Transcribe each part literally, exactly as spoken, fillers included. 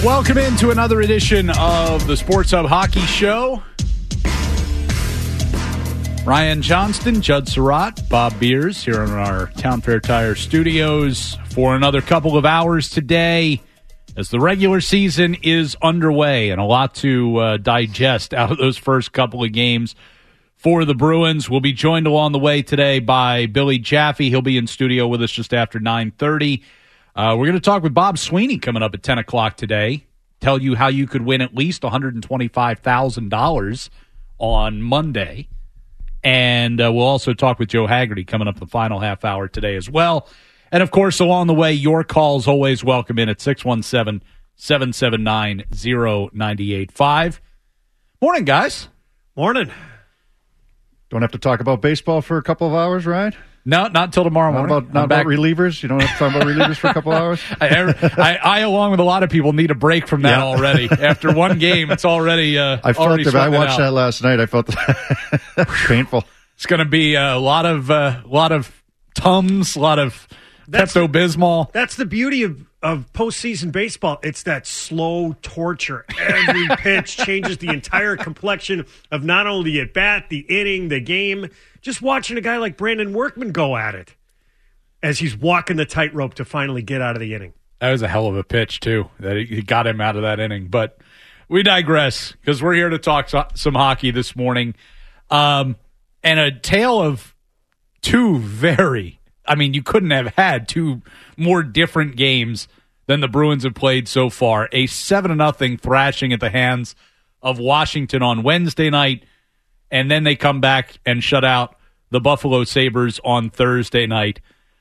Welcome into another edition of the Sports Hub Hockey Show. Ryan Johnston, Judd Surratt, Bob Beers here in our Town Fair Tire studios for another couple of hours today as the regular season is underway and a lot to uh, digest out of those first couple of games for the Bruins. We'll be joined along the way today by Billy Jaffe. He'll be in studio with us just after nine thirty. Uh, we're going to talk with Bob Sweeney coming up at ten o'clock today. Tell you how you could win at least one hundred twenty-five thousand dollars on Monday. And uh, we'll also talk with Joe Haggerty coming up the final half hour today as well. And, of course, along the way, your calls always welcome in at six one seven, seven seven nine, zero nine eight five. Morning, guys. Morning. Don't have to talk about baseball for a couple of hours, right? No, not until tomorrow morning. Not about, not about relievers? You don't have to talk about relievers for a couple of hours? I, I, I, along with a lot of people, need a break from that yeah. already. After one game, it's already uh, I felt already that. I watched that last night. I felt that was painful. It's going to be a lot of uh, lot of Tums, a lot of Pepto-Bismol. That's the beauty of, of postseason baseball. It's that slow torture. Every pitch changes the entire complexion of not only the at-bat, the inning, the game. Just watching a guy like Brandon Workman go at it as he's walking the tightrope to finally get out of the inning. That was a hell of a pitch, too, that he got him out of that inning. But we digress because we're here to talk so- some hockey this morning. Um, and a tale of two very, I mean, you couldn't have had two more different games than the Bruins have played so far. A seven to nothing thrashing at the hands of Washington on Wednesday night, and then they come back and shut out the Buffalo Sabres on Thursday night.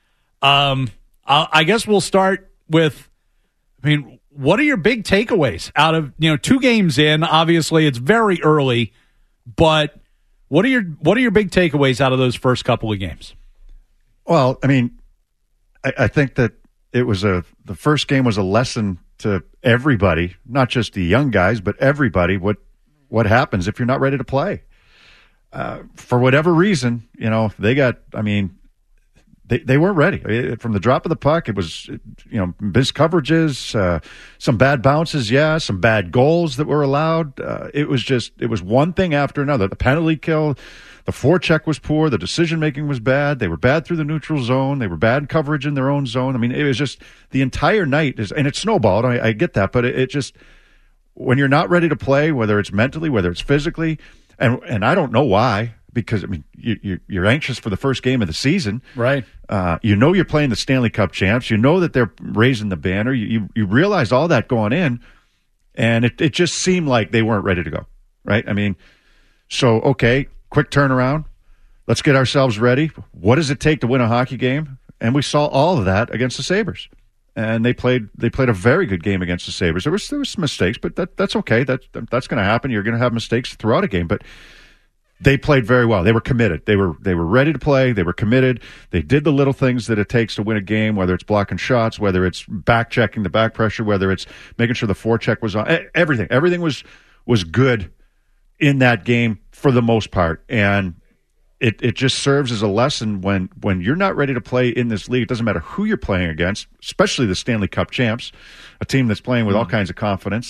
Um, I, I guess we'll start with, I mean, what are your big takeaways out of, you know, two games in? Obviously, it's very early, but what are your what are your big takeaways out of those first couple of games? Well, I mean, I, I think that it was a the first game was a lesson to everybody, not just the young guys, but everybody. What what happens if you're not ready to play? Uh, for whatever reason, you know, they got, I mean, they, they weren't ready. From the drop of the puck, it was, you know, missed coverages, uh, some bad bounces, yeah, some bad goals that were allowed. Uh, it was just, it was one thing after another. The penalty kill, the forecheck was poor, the decision-making was bad, they were bad through the neutral zone, they were bad coverage in their own zone. I mean, it was just the entire night, is, and it snowballed, I, I get that, but it, it just, when you're not ready to play, whether it's mentally, whether it's physically, And and I don't know why, because, I mean, you, you, you're anxious for the first game of the season. Right. Uh, you know you're playing the Stanley Cup champs. You know that they're raising the banner. You you, you realize all that going in, and it, it just seemed like they weren't ready to go, right? I mean, so, okay, quick turnaround. Let's get ourselves ready. What does it take to win a hockey game? And we saw all of that against the Sabres. And they played they played a very good game against the Sabres. There was there was some mistakes, but that that's okay. That that's going to happen. You're going to have mistakes throughout a game, but they played very well. They were committed. They were they were ready to play. They were committed. They did the little things that it takes to win a game, whether it's blocking shots, whether it's back checking the back pressure, whether it's making sure the forecheck was on. Everything everything was was good in that game for the most part, and It it just serves as a lesson when, when you're not ready to play in this league. It doesn't matter who you're playing against, especially the Stanley Cup champs, a team that's playing with all kinds of confidence.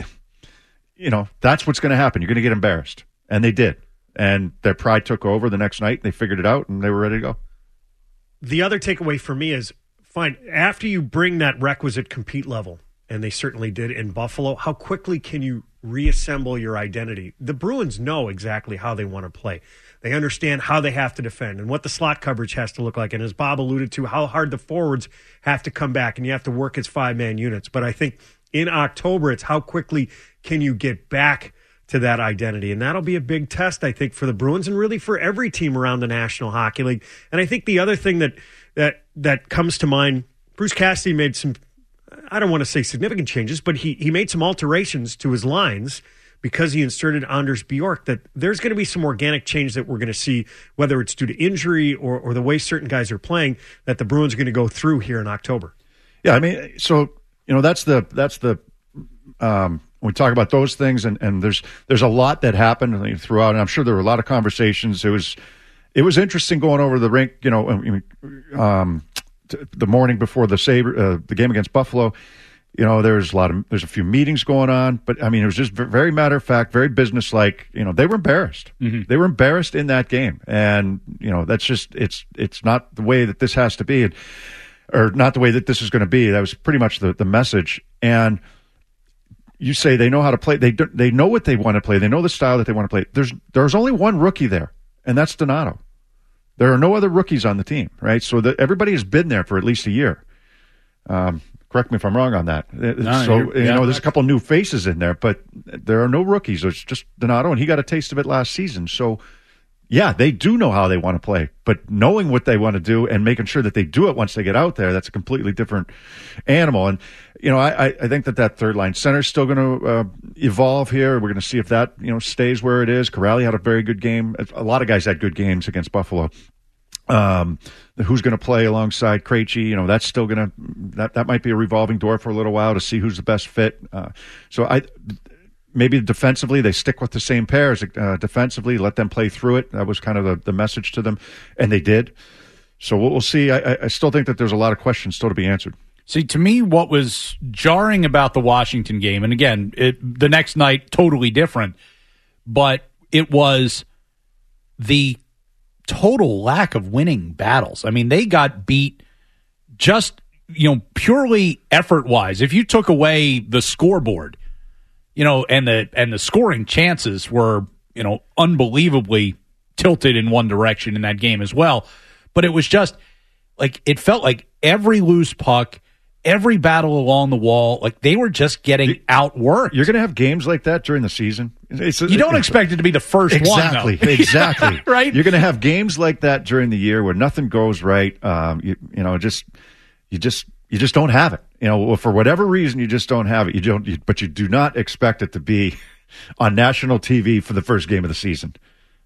You know, that's what's going to happen. You're going to get embarrassed. And they did. And their pride took over the next night. They figured it out, and they were ready to go. The other takeaway for me is, fine, after you bring that requisite compete level, and they certainly did in Buffalo, how quickly can you reassemble your identity? The Bruins know exactly how they want to play. They understand how they have to defend and what the slot coverage has to look like. And as Bob alluded to, how hard the forwards have to come back, and you have to work as five-man units. But I think in October, it's how quickly can you get back to that identity. And that'll be a big test, I think, for the Bruins and really for every team around the National Hockey League. And I think the other thing that that that comes to mind, Bruce Cassidy made some, I don't want to say significant changes, but he, he made some alterations to his lines because he inserted Anders Bjork, that there's going to be some organic change that we're going to see, whether it's due to injury or, or the way certain guys are playing, that the Bruins are going to go through here in October. Yeah, I mean, so, you know, that's the, that's the, um, when we talk about those things, and, and there's, there's a lot that happened throughout, and I'm sure there were a lot of conversations. It was, it was interesting going over the rink, you know, um, the morning before the Sabre, uh, the game against Buffalo. You know, there's a lot of there's a few meetings going on, but I mean, it was just very matter of fact, very businesslike. You know, they were embarrassed. Mm-hmm. They were embarrassed in that game, and you know, that's just it's it's not the way that this has to be, and, or not the way that this is going to be. That was pretty much the, the message. And you say they know how to play. They do, they know what they want to play. They know the style that they want to play. There's there's only one rookie there, and that's Donato. There are no other rookies on the team, right? So the, everybody has been there for at least a year. Um, Correct me if I'm wrong on that. No, so, you yeah, know, there's a couple new faces in there, but there are no rookies. It's just Donato, and he got a taste of it last season. So, yeah, they do know how they want to play, but knowing what they want to do and making sure that they do it once they get out there, that's a completely different animal. And, you know, I, I think that that third line center is still going to uh, evolve here. We're going to see if that, you know, stays where it is. Corrali had a very good game. A lot of guys had good games against Buffalo. Um, who's going to play alongside Krejci? You know, that's still going to that that might be a revolving door for a little while to see who's the best fit. Uh, so I maybe defensively they stick with the same pairs. Uh, defensively, let them play through it. That was kind of the, the message to them, and they did. So we'll, we'll see. I, I still think that there's a lot of questions still to be answered. See, to me, what was jarring about the Washington game, and again, it, the next night totally different, but it was the total lack of winning battles. I mean, they got beat just, you know, purely effort-wise. If you took away the scoreboard, you know, and the and the scoring chances were, you know, unbelievably tilted in one direction in that game as well. But it was just like it felt like every loose puck, every battle along the wall, like they were just getting outworked. You're going to have games like that during the season. It's, you don't expect it to be the first exactly, one, though. Exactly, right? You're going to have games like that during the year where nothing goes right. Um, you, you know, just you just you just don't have it. You know, for whatever reason, you just don't have it. You don't, you, but you do not expect it to be on national T V for the first game of the season.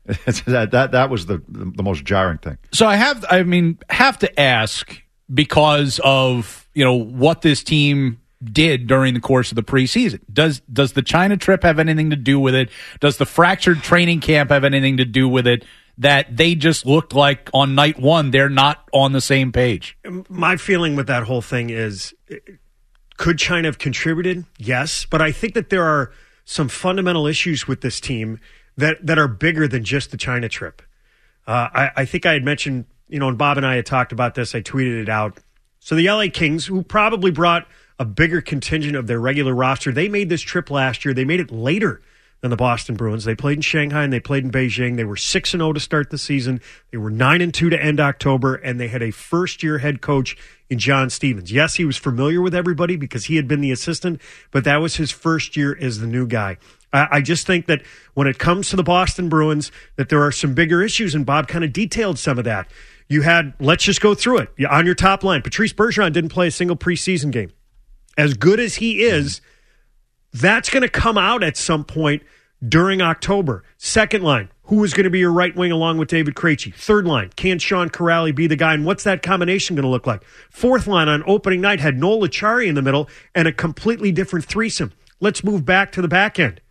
that that that was the the most jarring thing. So I have, I mean, have to ask because of you know what this team did during the course of the preseason. Does does the China trip have anything to do with it? Does the fractured training camp have anything to do with it? That they just looked like on night one they're not on the same page. My feeling with that whole thing is, could China have contributed? Yes, but I think that there are some fundamental issues with this team that, that are bigger than just the China trip. Uh, I, I think I had mentioned, you know, and Bob and I had talked about this. I tweeted it out. So the L A Kings, who probably brought a bigger contingent of their regular roster, they made this trip last year. They made it later than the Boston Bruins. They played in Shanghai and they played in Beijing. They were six and oh to start the season. They were nine and two to end October, and they had a first-year head coach in John Stevens. Yes, he was familiar with everybody because he had been the assistant, but that was his first year as the new guy. I, I just think that when it comes to the Boston Bruins, that there are some bigger issues, and Bob kind of detailed some of that. You had, let's just go through it. On your top line, Patrice Bergeron didn't play a single preseason game. As good as he is, that's going to come out at some point during October. Second line, who is going to be your right wing along with David Krejci? Third line, can Sean Corrali be the guy? And what's that combination going to look like? Fourth line on opening night had Noel Acciari in the middle and a completely different threesome. Let's move back to the back end.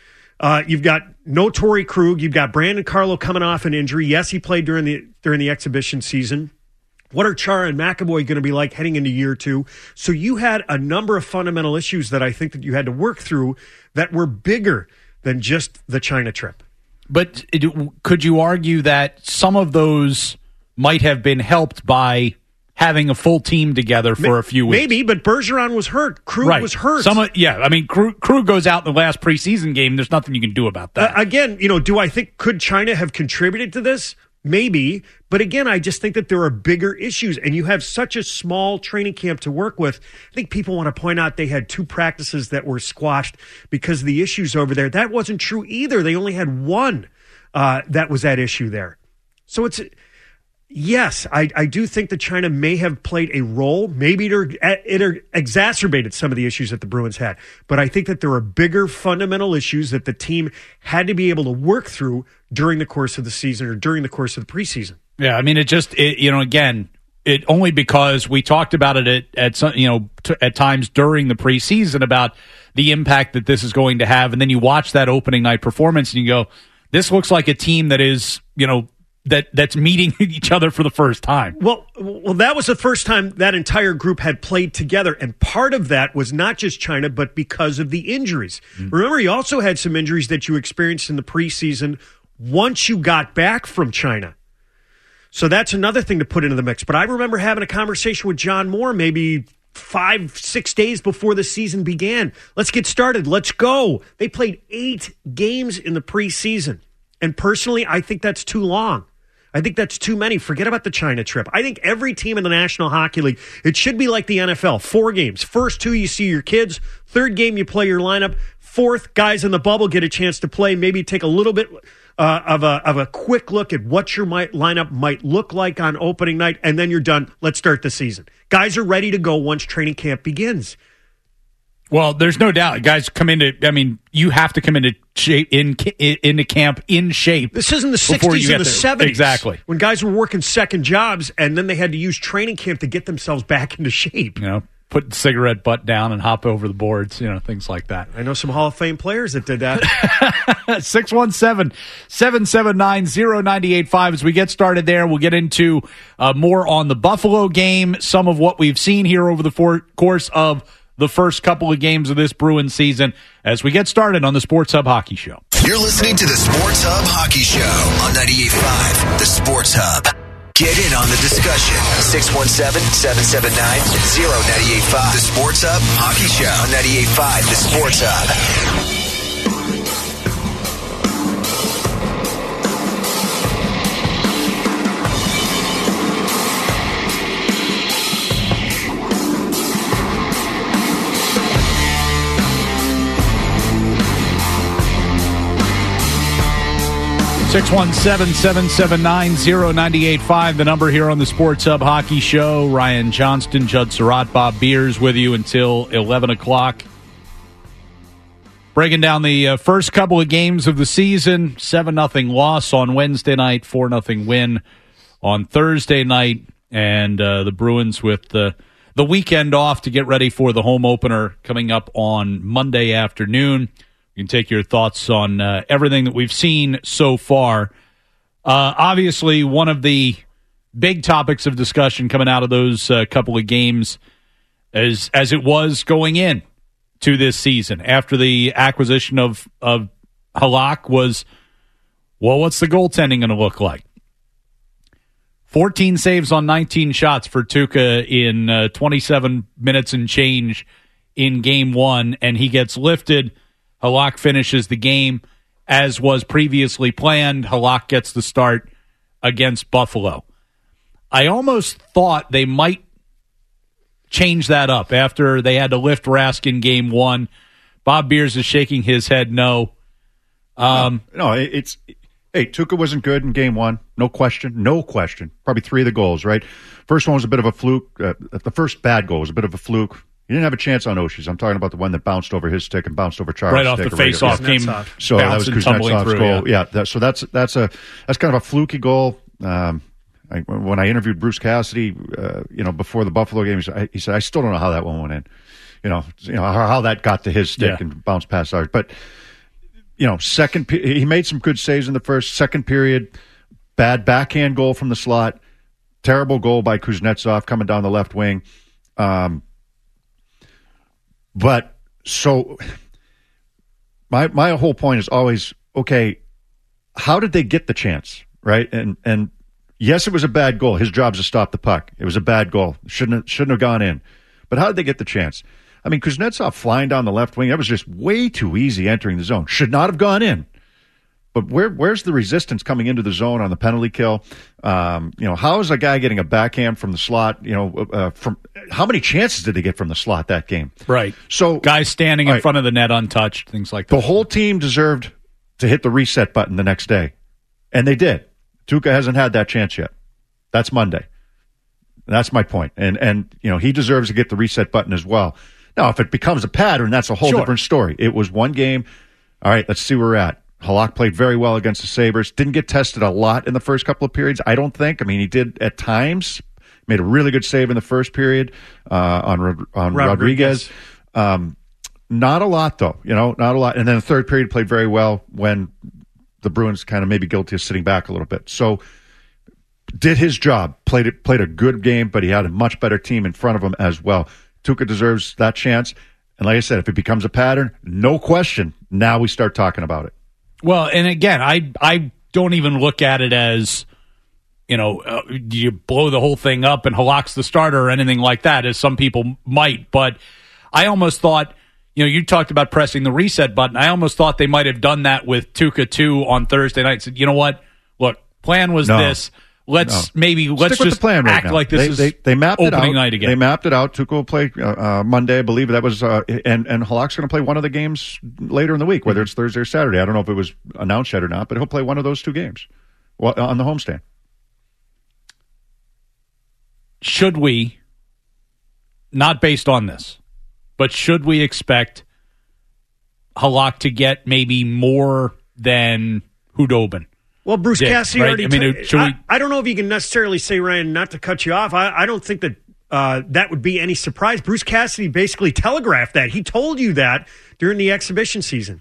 Uh, you've got no Torrey Krug. You've got Brandon Carlo coming off an injury. Yes, he played during the during the exhibition season. What are Chara and McAvoy going to be like heading into year two? So you had a number of fundamental issues that I think that you had to work through that were bigger than just the China trip. But it, could you argue that some of those might have been helped by having a full team together for a few weeks? Maybe, but Bergeron was hurt. Krug right. was hurt. Some, yeah, I mean, Krug, Krug goes out in the last preseason game. There's nothing you can do about that. Uh, again, you know, do I think, could China have contributed to this? Maybe. But again, I just think that there are bigger issues, and you have such a small training camp to work with. I think people want to point out they had two practices that were squashed because of the issues over there. That wasn't true either. They only had one uh, that was at issue there. So it's... Yes, I, I do think that China may have played a role. Maybe it, it exacerbated some of the issues that the Bruins had. But I think that there are bigger fundamental issues that the team had to be able to work through during the course of the season or during the course of the preseason. Yeah, I mean, it just, it, you know, again, it only because we talked about it at, at some, you know, t- at times during the preseason about the impact that this is going to have. And then you watch that opening night performance and you go, this looks like a team that is, you know, that that's meeting each other for the first time. Well, well, that was the first time that entire group had played together, and part of that was not just China, but because of the injuries. Mm-hmm. Remember, you also had some injuries that you experienced in the preseason once you got back from China. So that's another thing to put into the mix. But I remember having a conversation with John Moore maybe five, six days before the season began. Let's get started. Let's go. They played eight games in the preseason. And personally, I think that's too long. I think that's too many. Forget about the China trip. I think every team in the National Hockey League, it should be like the N F L. Four games. First two, you see your kids. Third game, you play your lineup. Fourth, guys in the bubble get a chance to play. Maybe take a little bit uh, of a of a quick look at what your might, lineup might look like on opening night, and then you're done. Let's start the season. Guys are ready to go once training camp begins. Well, there's no doubt. Guys come into, I mean, you have to come into shape, in, into camp in shape. This isn't the sixties or the seventies. Exactly. When guys were working second jobs and then they had to use training camp to get themselves back into shape. You know, put the cigarette butt down and hop over the boards, you know, things like that. I know some Hall of Fame players that did that. six one seven, seven seven nine, zero nine eight five. As we get started there, we'll get into uh, more on the Buffalo game, some of what we've seen here over the for- course of the first couple of games of this Bruins season as we get started on the Sports Hub Hockey Show. You're listening to the Sports Hub Hockey Show on ninety-eight point five, the Sports Hub. Get in on the discussion. six one seven, seven seven nine, zero nine eight five. The Sports Hub Hockey Show on ninety-eight point five, the Sports Hub. six one seven, seven seven nine, zero nine eight five, the number here on the Sports Hub Hockey Show. Ryan Johnston, Judd Surratt, Bob Beers with you until eleven o'clock. Breaking down the uh, first couple of games of the season. seven nothing loss on Wednesday night, four nothing win on Thursday night. And uh, the Bruins with the, the weekend off to get ready for the home opener coming up on Monday afternoon. You can take your thoughts on uh, everything that we've seen so far. Uh, obviously, one of the big topics of discussion coming out of those uh, couple of games, is, as it was going in to this season, after the acquisition of, of Halak, was, well, what's the goaltending going to look like? fourteen saves on nineteen shots for Tuukka in uh, twenty-seven minutes and change in game one, and he gets lifted. Halak finishes the game as was previously planned. Halak gets the start against Buffalo. I almost thought they might change that up after they had to lift Rask in game one. Bob Beers is shaking his head no. Um, no, no, it's hey, Tuukka wasn't good in game one. No question. No question. Probably three of the goals, right? First one was a bit of a fluke. Uh, the first bad goal was a bit of a fluke. He didn't have a chance on Oshie's. I'm talking about the one that bounced over his stick and bounced over Charles' right off stick. the face-off yeah. came so that was Kuznetsov's through, goal. Yeah, yeah that, so that's that's a that's kind of a fluky goal. Um, I, when I interviewed Bruce Cassidy, uh, you know, before the Buffalo game, he said, I, he said, "I still don't know how that one went in. You know, you know how, how that got to his stick yeah. and bounced past ours." But you know, second he made some good saves in the first. Second period, bad backhand goal from the slot, terrible goal by Kuznetsov coming down the left wing. Um, But so my my whole point is always, okay, how did they get the chance, right? And and yes, it was a bad goal. His job's to stop the puck. It was a bad goal. Shouldn't have, shouldn't have gone in. But how did they get the chance? I mean, Kuznetsov flying down the left wing, that was just way too easy entering the zone. Should not have gone in. But where where's the resistance coming into the zone on the penalty kill? Um, you know, how is a guy getting a backhand from the slot? You know, uh, from how many chances did they get from the slot that game? Right. So guys standing in right, front of the net untouched, things like that. The whole team deserved to hit the reset button the next day, and they did. Tuukka hasn't had that chance yet. That's Monday. That's my point. And and you know, he deserves to get the reset button as well. Now, if it becomes a pattern, that's a whole sure. different story. It was one game. All right, let's see where we're at. Halak played very well against the Sabres. Didn't get tested a lot in the first couple of periods, I don't think. I mean, he did at times. Made a really good save in the first period uh, on on Rodriguez. Rodriguez. Um, not a lot, though. You know, not a lot. And then the third period played very well when the Bruins kind of maybe guilty of sitting back a little bit. So, did his job, played it, played a good game, but he had a much better team in front of him as well. Tuukka deserves that chance. And like I said, if it becomes a pattern, no question, now we start talking about it. Well, and again, I I don't even look at it as, you know, uh, you blow the whole thing up and Halak's the starter or anything like that, as some people might. But I almost thought, you know, you talked about pressing the reset button. I almost thought they might have done that with Tuukka too on Thursday night. Said, you know what? Look, plan was no, this. Let's no. maybe let's Stick just with the plan right act now. like this they, is they, they mapped opening it out. night again. They mapped it out. Tuukka will play uh, uh, Monday, I believe that was, uh, and and Halak's going to play one of the games later in the week, whether it's Thursday or Saturday. I don't know if it was announced yet or not, but he'll play one of those two games on the homestand. Should we, not based on this, but should we expect Halak to get maybe more than Hudobin? Well, Bruce did, Cassidy right? already. I mean, t- should we- I, I don't know if you can necessarily say, Ryan, not to cut you off. I, I don't think that uh, that would be any surprise. Bruce Cassidy basically telegraphed that. He told you that during the exhibition season,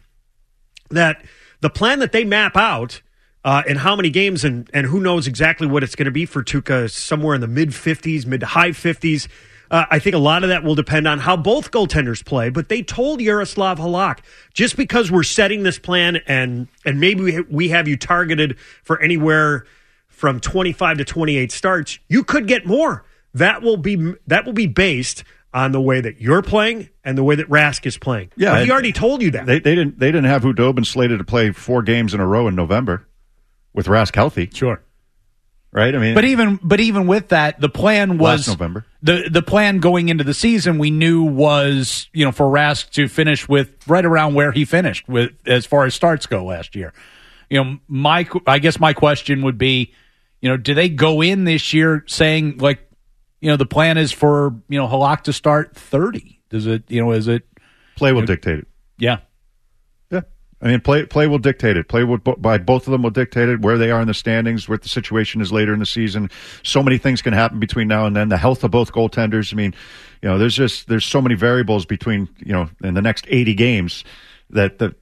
that the plan that they map out uh, and how many games and, and who knows exactly what it's going to be for Tuukka, somewhere in the mid fifties, mid to high fifties. Uh, I think a lot of that will depend on how both goaltenders play, but they told Yaroslav Halak, just because we're setting this plan and and maybe we, we have you targeted for anywhere from twenty-five to twenty-eight starts, you could get more. That will be that will be based on the way that you're playing and the way that Rask is playing. Yeah, but he already told you that. They, they didn't they didn't have Hudobin slated to play four games in a row in November with Rask healthy. Sure. Right? I mean, But even but even with that, the plan was last November. The the plan going into the season we knew was, you know, for Rask to finish with right around where he finished with as far as starts go last year. You know, my I guess my question would be, you know, do they go in this year saying like, you know, the plan is for, you know, Halak to start thirty? Does it, you know, is it play will you know, dictate it. Yeah. Yeah. I mean, play play will dictate it. Play will, by both of them will dictate it, where they are in the standings, what the situation is later in the season. So many things can happen between now and then. The health of both goaltenders. I mean, you know, there's just there's so many variables between, you know, in the next eighty games that the,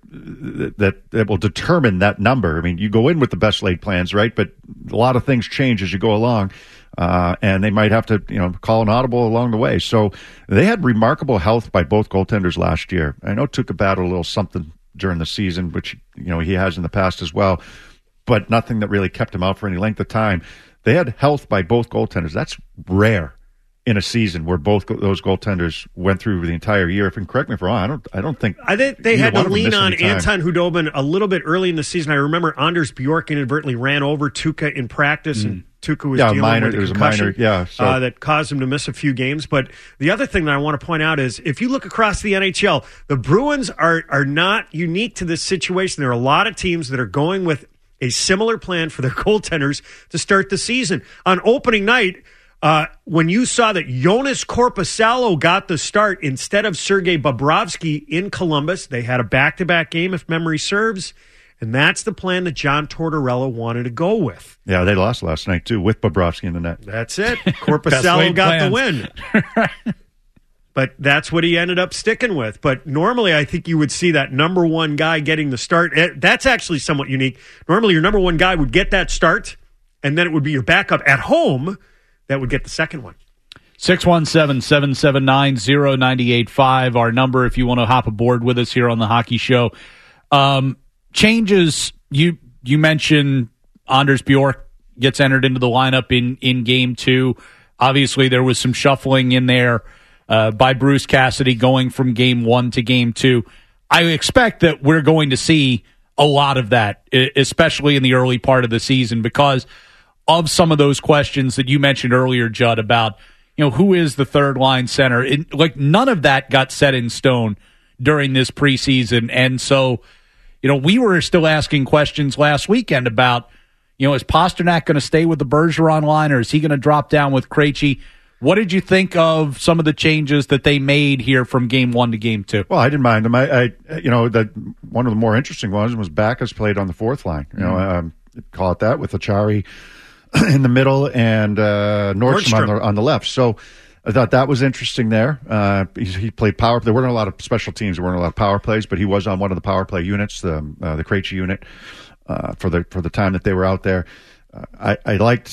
that that will determine that number. I mean, you go in with the best laid plans, right? But a lot of things change as you go along. Uh, and they might have to, you know, call an audible along the way. So they had remarkable health by both goaltenders last year. I know Tuukka battled a little something during the season, which, you know, he has in the past as well, but nothing that really kept him out for any length of time. They had health by both goaltenders. That's rare in a season where both go- those goaltenders went through the entire year. If you correct me if I'm wrong, I don't, I don't think I think they had to lean on any time. Anton Hudobin a little bit early in the season. I remember Anders Bjork inadvertently ran over Tuukka in practice, mm. and Tuukka was yeah, dealing minor, with a it was concussion a minor, yeah, so. uh, that caused him to miss a few games. But the other thing that I want to point out is if you look across the N H L, the Bruins are are not unique to this situation. There are a lot of teams that are going with a similar plan for their goaltenders to start the season. On opening night, uh, when you saw that Jonas Korpisalo got the start instead of Sergei Bobrovsky in Columbus, they had a back-to-back game, if memory serves. And that's the plan that John Tortorella wanted to go with. Yeah, they lost last night, too, with Bobrovsky in the net. That's it. Korpisalo got plans. the win. But that's what he ended up sticking with. But normally I think you would see that number one guy getting the start. That's actually somewhat unique. Normally your number one guy would get that start, and then it would be your backup at home that would get the second one. six one seven, seven seven nine, zero nine eight five, our number if you want to hop aboard with us here on the Hockey Show. Um, changes, you you mentioned Anders Bjork gets entered into the lineup in, in game two. Obviously, there was some shuffling in there uh, by Bruce Cassidy going from game one to game two. I expect that we're going to see a lot of that, especially in the early part of the season, because of some of those questions that you mentioned earlier, Judd, about, you know, who is the third line center. It, like, none of that got set in stone during this preseason. And so, you know, we were still asking questions last weekend about, you know, is Pasternak going to stay with the Bergeron line, or is he going to drop down with Krejci? What did you think of some of the changes that they made here from game one to game two? Well, I didn't mind them. I, I you know, that one of the more interesting ones was Backus played on the fourth line. You know, mm-hmm. um, call it that, with Achari in the middle and uh, Nordstrom, Nordstrom. On, the, on the left. So I thought that was interesting there. Uh, he, he played power. There weren't a lot of special teams. There weren't a lot of power plays, but he was on one of the power play units, the uh, the Krejci unit, uh, for the for the time that they were out there. Uh, I, I liked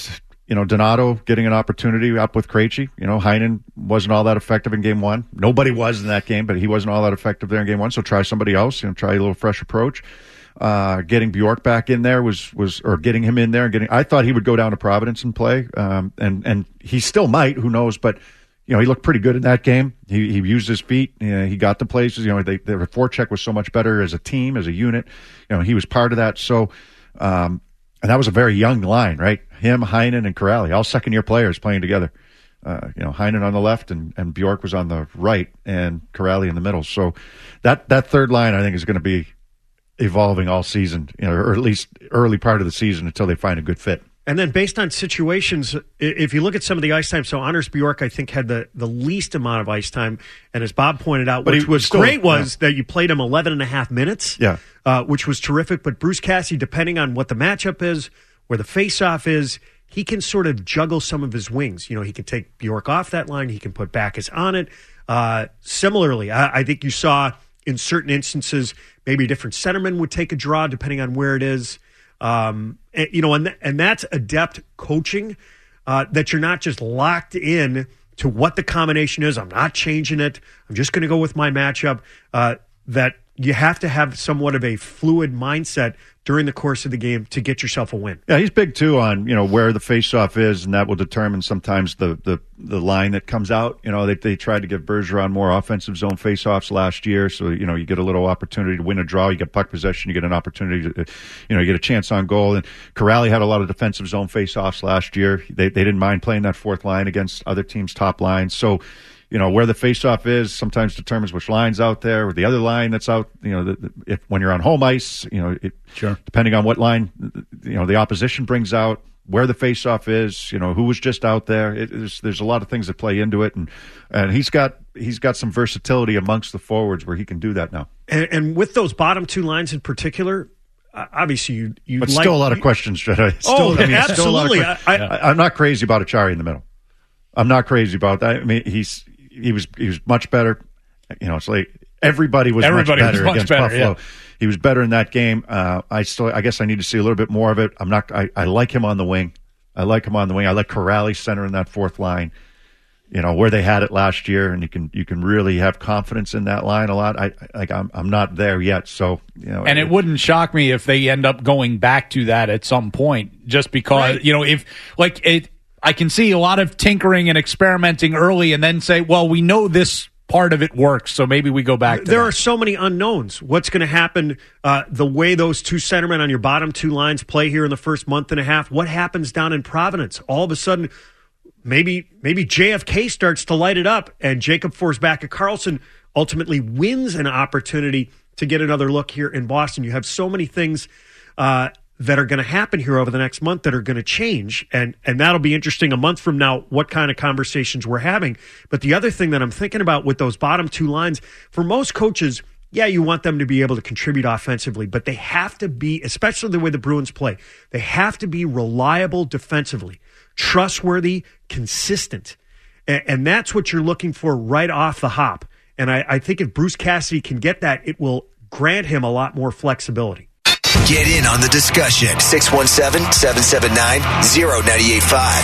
you know, Donato getting an opportunity up with Krejci. You know, Heinen wasn't all that effective in game one. Nobody was in that game, but he wasn't all that effective there in game one. So try somebody else. You know, try a little fresh approach. Uh, getting Bjork back in there was was or getting him in there and getting. I thought he would go down to Providence and play, um, and and he still might. Who knows? But you know, he looked pretty good in that game. He he used his feet. You know, he got the places. You know, they, their forecheck was so much better as a team, as a unit. You know, he was part of that. So. Um, And that was a very young line, right? Him, Heinen, and Corrali, all second-year players playing together. Uh, you know, Heinen on the left and, and Bjork was on the right and Corrali in the middle. So that, that third line, I think, is going to be evolving all season, you know, or at least early part of the season until they find a good fit. And then based on situations, if you look at some of the ice time, so Anders Bjork, I think, had the, the least amount of ice time. And as Bob pointed out, but which he, was still, great, was yeah. that you played him eleven and a half minutes, yeah. uh, which was terrific. But Bruce Cassidy, depending on what the matchup is, where the face-off is, he can sort of juggle some of his wings. You know, he can take Bjork off that line. He can put Backes on it. Uh, similarly, I, I think you saw in certain instances, maybe a different centerman would take a draw depending on where it is. Um, and, you know, and, and that's adept coaching, uh, that you're not just locked in to what the combination is. I'm not changing it. I'm just going to go with my matchup. Uh, that you have to have somewhat of a fluid mindset during the course of the game to get yourself a win. Yeah, he's big too on, you know, where the faceoff is, and that will determine sometimes the the, the line that comes out. You know, they they tried to give Bergeron more offensive zone faceoffs last year, so you know you get a little opportunity to win a draw. You get puck possession, you get an opportunity to, you know, you get a chance on goal. And Corrali had a lot of defensive zone faceoffs last year. They they didn't mind playing that fourth line against other teams' top lines. So. You know, where the faceoff is sometimes determines which line's out there, or the other line that's out, you know, the, the, if when you're on home ice, you know, it, sure. depending on what line, you know, the opposition brings out, where the faceoff is, you know, who was just out there. It, there's, there's a lot of things that play into it. And, and he's got, he's got some versatility amongst the forwards where he can do that now. And, and with those bottom two lines in particular, uh, obviously you, you but like, still a lot of you, questions, Jedi. Still, oh, I mean, absolutely. Still a lot of I, I, I'm not crazy about Achari in the middle. I'm not crazy about that. I mean, he's, He was he was much better. You know, it's like everybody was everybody much better was much against better, Buffalo. Yeah. He was better in that game. Uh, I still, I guess, I need to see a little bit more of it. I'm not. I, I like him on the wing. I like him on the wing. I like Corrali center in that fourth line. You know where they had it last year, and you can you can really have confidence in that line a lot. I like I'm I'm not there yet, so you know. And it, it wouldn't shock me if they end up going back to that at some point, just because right. you know if like it. I can see a lot of tinkering and experimenting early and then say, well, we know this part of it works, so maybe we go back to There that. are so many unknowns. What's going to happen, uh, the way those two centermen on your bottom two lines play here in the first month and a half? What happens down in Providence? All of a sudden, maybe maybe J F K starts to light it up, and Jacob Forsbacka at Carlson ultimately wins an opportunity to get another look here in Boston. You have so many things uh that are going to happen here over the next month that are going to change. And, and that'll be interesting a month from now, what kind of conversations we're having. But the other thing that I'm thinking about with those bottom two lines, for most coaches, yeah, you want them to be able to contribute offensively, but they have to be, especially the way the Bruins play, they have to be reliable defensively, trustworthy, consistent. And, and that's what you're looking for right off the hop. And I, I think if Bruce Cassidy can get that, it will grant him a lot more flexibility. Get in on the discussion. six one seven, seven seven nine, zero nine eight five.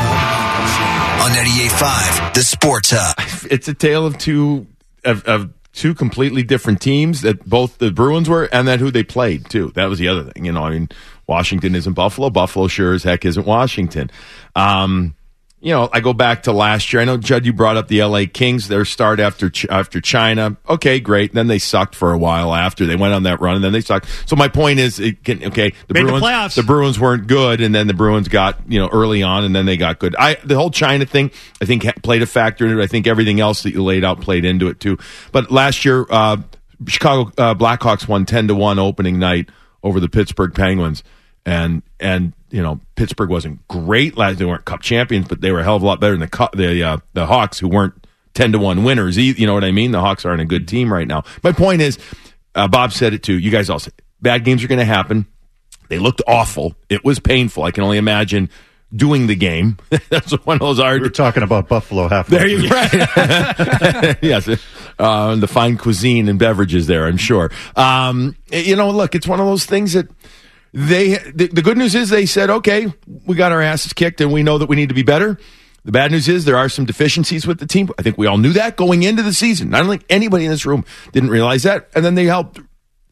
On ninety-eight point five, the Sports Hub. It's a tale of two of, of two completely different teams, that both the Bruins were, and then who they played, too. That was the other thing. You know, I mean, Washington isn't Buffalo. Buffalo sure as heck isn't Washington. Um, you know, I go back to last year. I know, Judd, you brought up the L A Kings, their start after after China. Okay, great. Then they sucked for a while after. They went on that run, and then they sucked. So my point is, it can, okay, the Made Bruins, the playoffs. the Bruins weren't good, and then the Bruins got, you know, early on, and then they got good. I The whole China thing, I think, played a factor in it. I think everything else that you laid out played into it, too. But last year, uh, Chicago uh, Blackhawks won ten to one opening night over the Pittsburgh Penguins. And, and you know, Pittsburgh wasn't great last. They weren't Cup champions, but they were a hell of a lot better than the the uh, the Hawks, who weren't ten to one winners. You know what I mean? The Hawks aren't a good team right now. My point is, uh, Bob said it too. You guys all said bad games are going to happen. They looked awful. It was painful. I can only imagine doing the game. That's one of those hard. We were talking about Buffalo halfway. There you go. Right. Yes. Uh, the fine cuisine and beverages there, I'm sure. Um, you know, look, it's one of those things that they the, the good news is they said, okay, we got our asses kicked and we know that we need to be better. The bad news is there are some deficiencies with the team. I think we all knew that going into the season. I don't think anybody in this room didn't realize that. And then they helped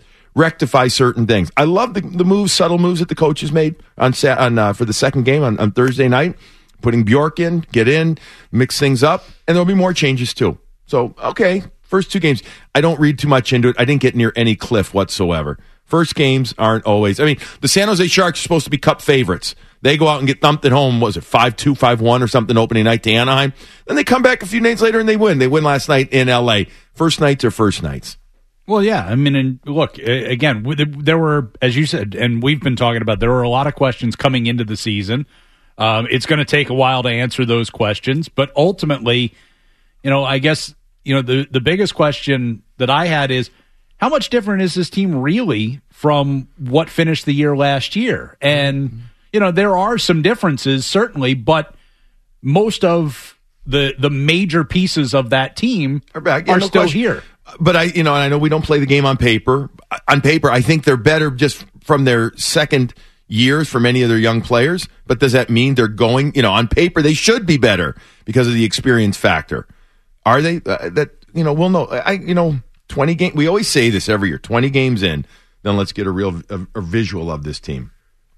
rectify certain things. I love the, the moves, subtle moves that the coaches made on, on uh, for the second game on, on Thursday night. Putting Bjork in, get in, mix things up, and there'll be more changes too. So, okay, first two games, I don't read too much into it. I didn't get near any cliff whatsoever. First games aren't always. I mean, the San Jose Sharks are supposed to be cup favorites. They go out and get thumped at home, was it five two, five one or something opening night to Anaheim? Then they come back a few nights later and they win. They win last night in L A. First nights are first nights. Well, yeah. I mean, and look, again, there were, as you said, and we've been talking about, there were a lot of questions coming into the season. Um, it's going to take a while to answer those questions, but ultimately, you know, I guess, you know, the, the biggest question that I had is how much different is this team really from what finished the year last year? And, mm-hmm. you know, there are some differences, certainly, but most of the the major pieces of that team are, back. Yeah, are no still question. Here. But I, you know, and I know we don't play the game on paper. On paper, I think they're better just from their second years for many of their young players, but does that mean they're going, you know, on paper they should be better because of the experience factor? Are they? Uh, that, you know, we'll know. I, you know, twenty games, we always say this every year, twenty games in, then let's get a real a, a visual of this team.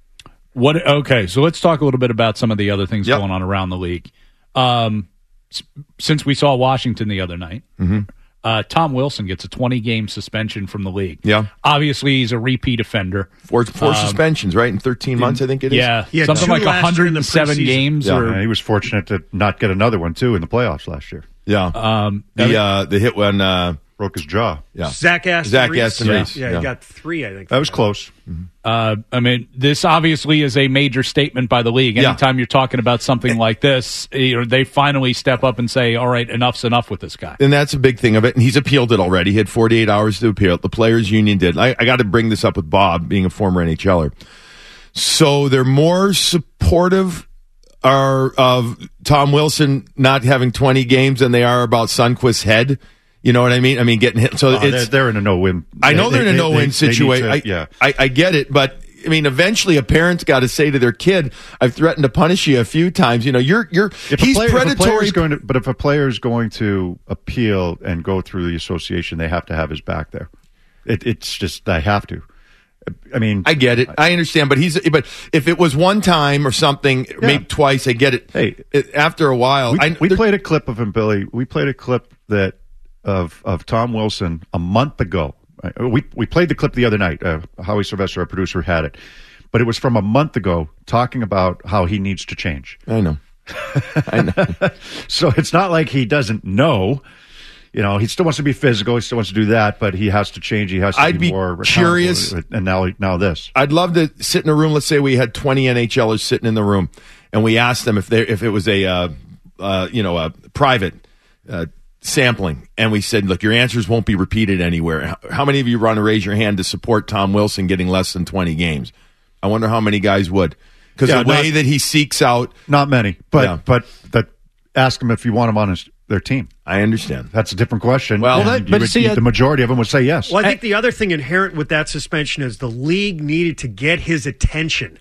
What? Okay, so let's talk a little bit about some of the other things yep. going on around the league. Um, s- since we saw Washington the other night, mm-hmm. Uh, Tom Wilson gets a twenty-game suspension from the league. Yeah. Obviously, he's a repeat offender. Four, four um, suspensions, right? In thirteen months, I think it is. Yeah, something like one hundred seven games. Yeah, or, he was fortunate to not get another one, too, in the playoffs last year. Yeah. Um, the uh, the hit when... Uh, broke his jaw. Yeah. Zach Aston Zach Reese. Aston Reese. Yeah, yeah, he got three, I think. That was close. Mm-hmm. Uh, I mean, this obviously is a major statement by the league. Anytime yeah. you're talking about something like this, you know, they finally step up and say, all right, enough's enough with this guy. And that's a big thing of it. And he's appealed it already. He had forty-eight hours to appeal it. The players' union did. I, I got to bring this up with Bob, being a former NHLer. So they're more supportive are of Tom Wilson not having twenty games than they are about Sundqvist's head. You know what I mean? I mean, getting hit. So oh, it's, they're, they're in a no-win. I know they, they're in a no-win they, they, situation. they I, yeah. I, I get it, but I mean, eventually a parent's got to say to their kid, "I've threatened to punish you a few times." You know, you're you're if he's player, predatory. If going to, but if a player is going to appeal and go through the association, they have to have his back there. It, it's just they have to. I mean, I get it. I understand, but he's but if it was one time or something, yeah. maybe twice, I get it. Hey, it, after a while, we, I, we played a clip of him, Billy. We played a clip that. Of of Tom Wilson a month ago. We we played the clip the other night. Uh, Howie Sylvester, our producer, had it, but it was from a month ago, talking about how he needs to change. I know. I know. So it's not like he doesn't know. You know, he still wants to be physical. He still wants to do that, but he has to change. He has to I'd be, be more curious. And now now this. I'd love to sit in a room. Let's say we had twenty NHLers sitting in the room, and we asked them if they if it was a uh, uh, you know a private. Uh, sampling, and we said, look, your answers won't be repeated anywhere. How many of you want to raise your hand to support Tom Wilson getting less than twenty games? I wonder how many guys would, because yeah, the way not, that he seeks out, not many, but yeah. but that ask him if you want him on his, their team. I understand. That's a different question. Well, well that, but would, see, the majority of them would say yes. Well, I think the other thing inherent with that suspension is the league needed to get his attention.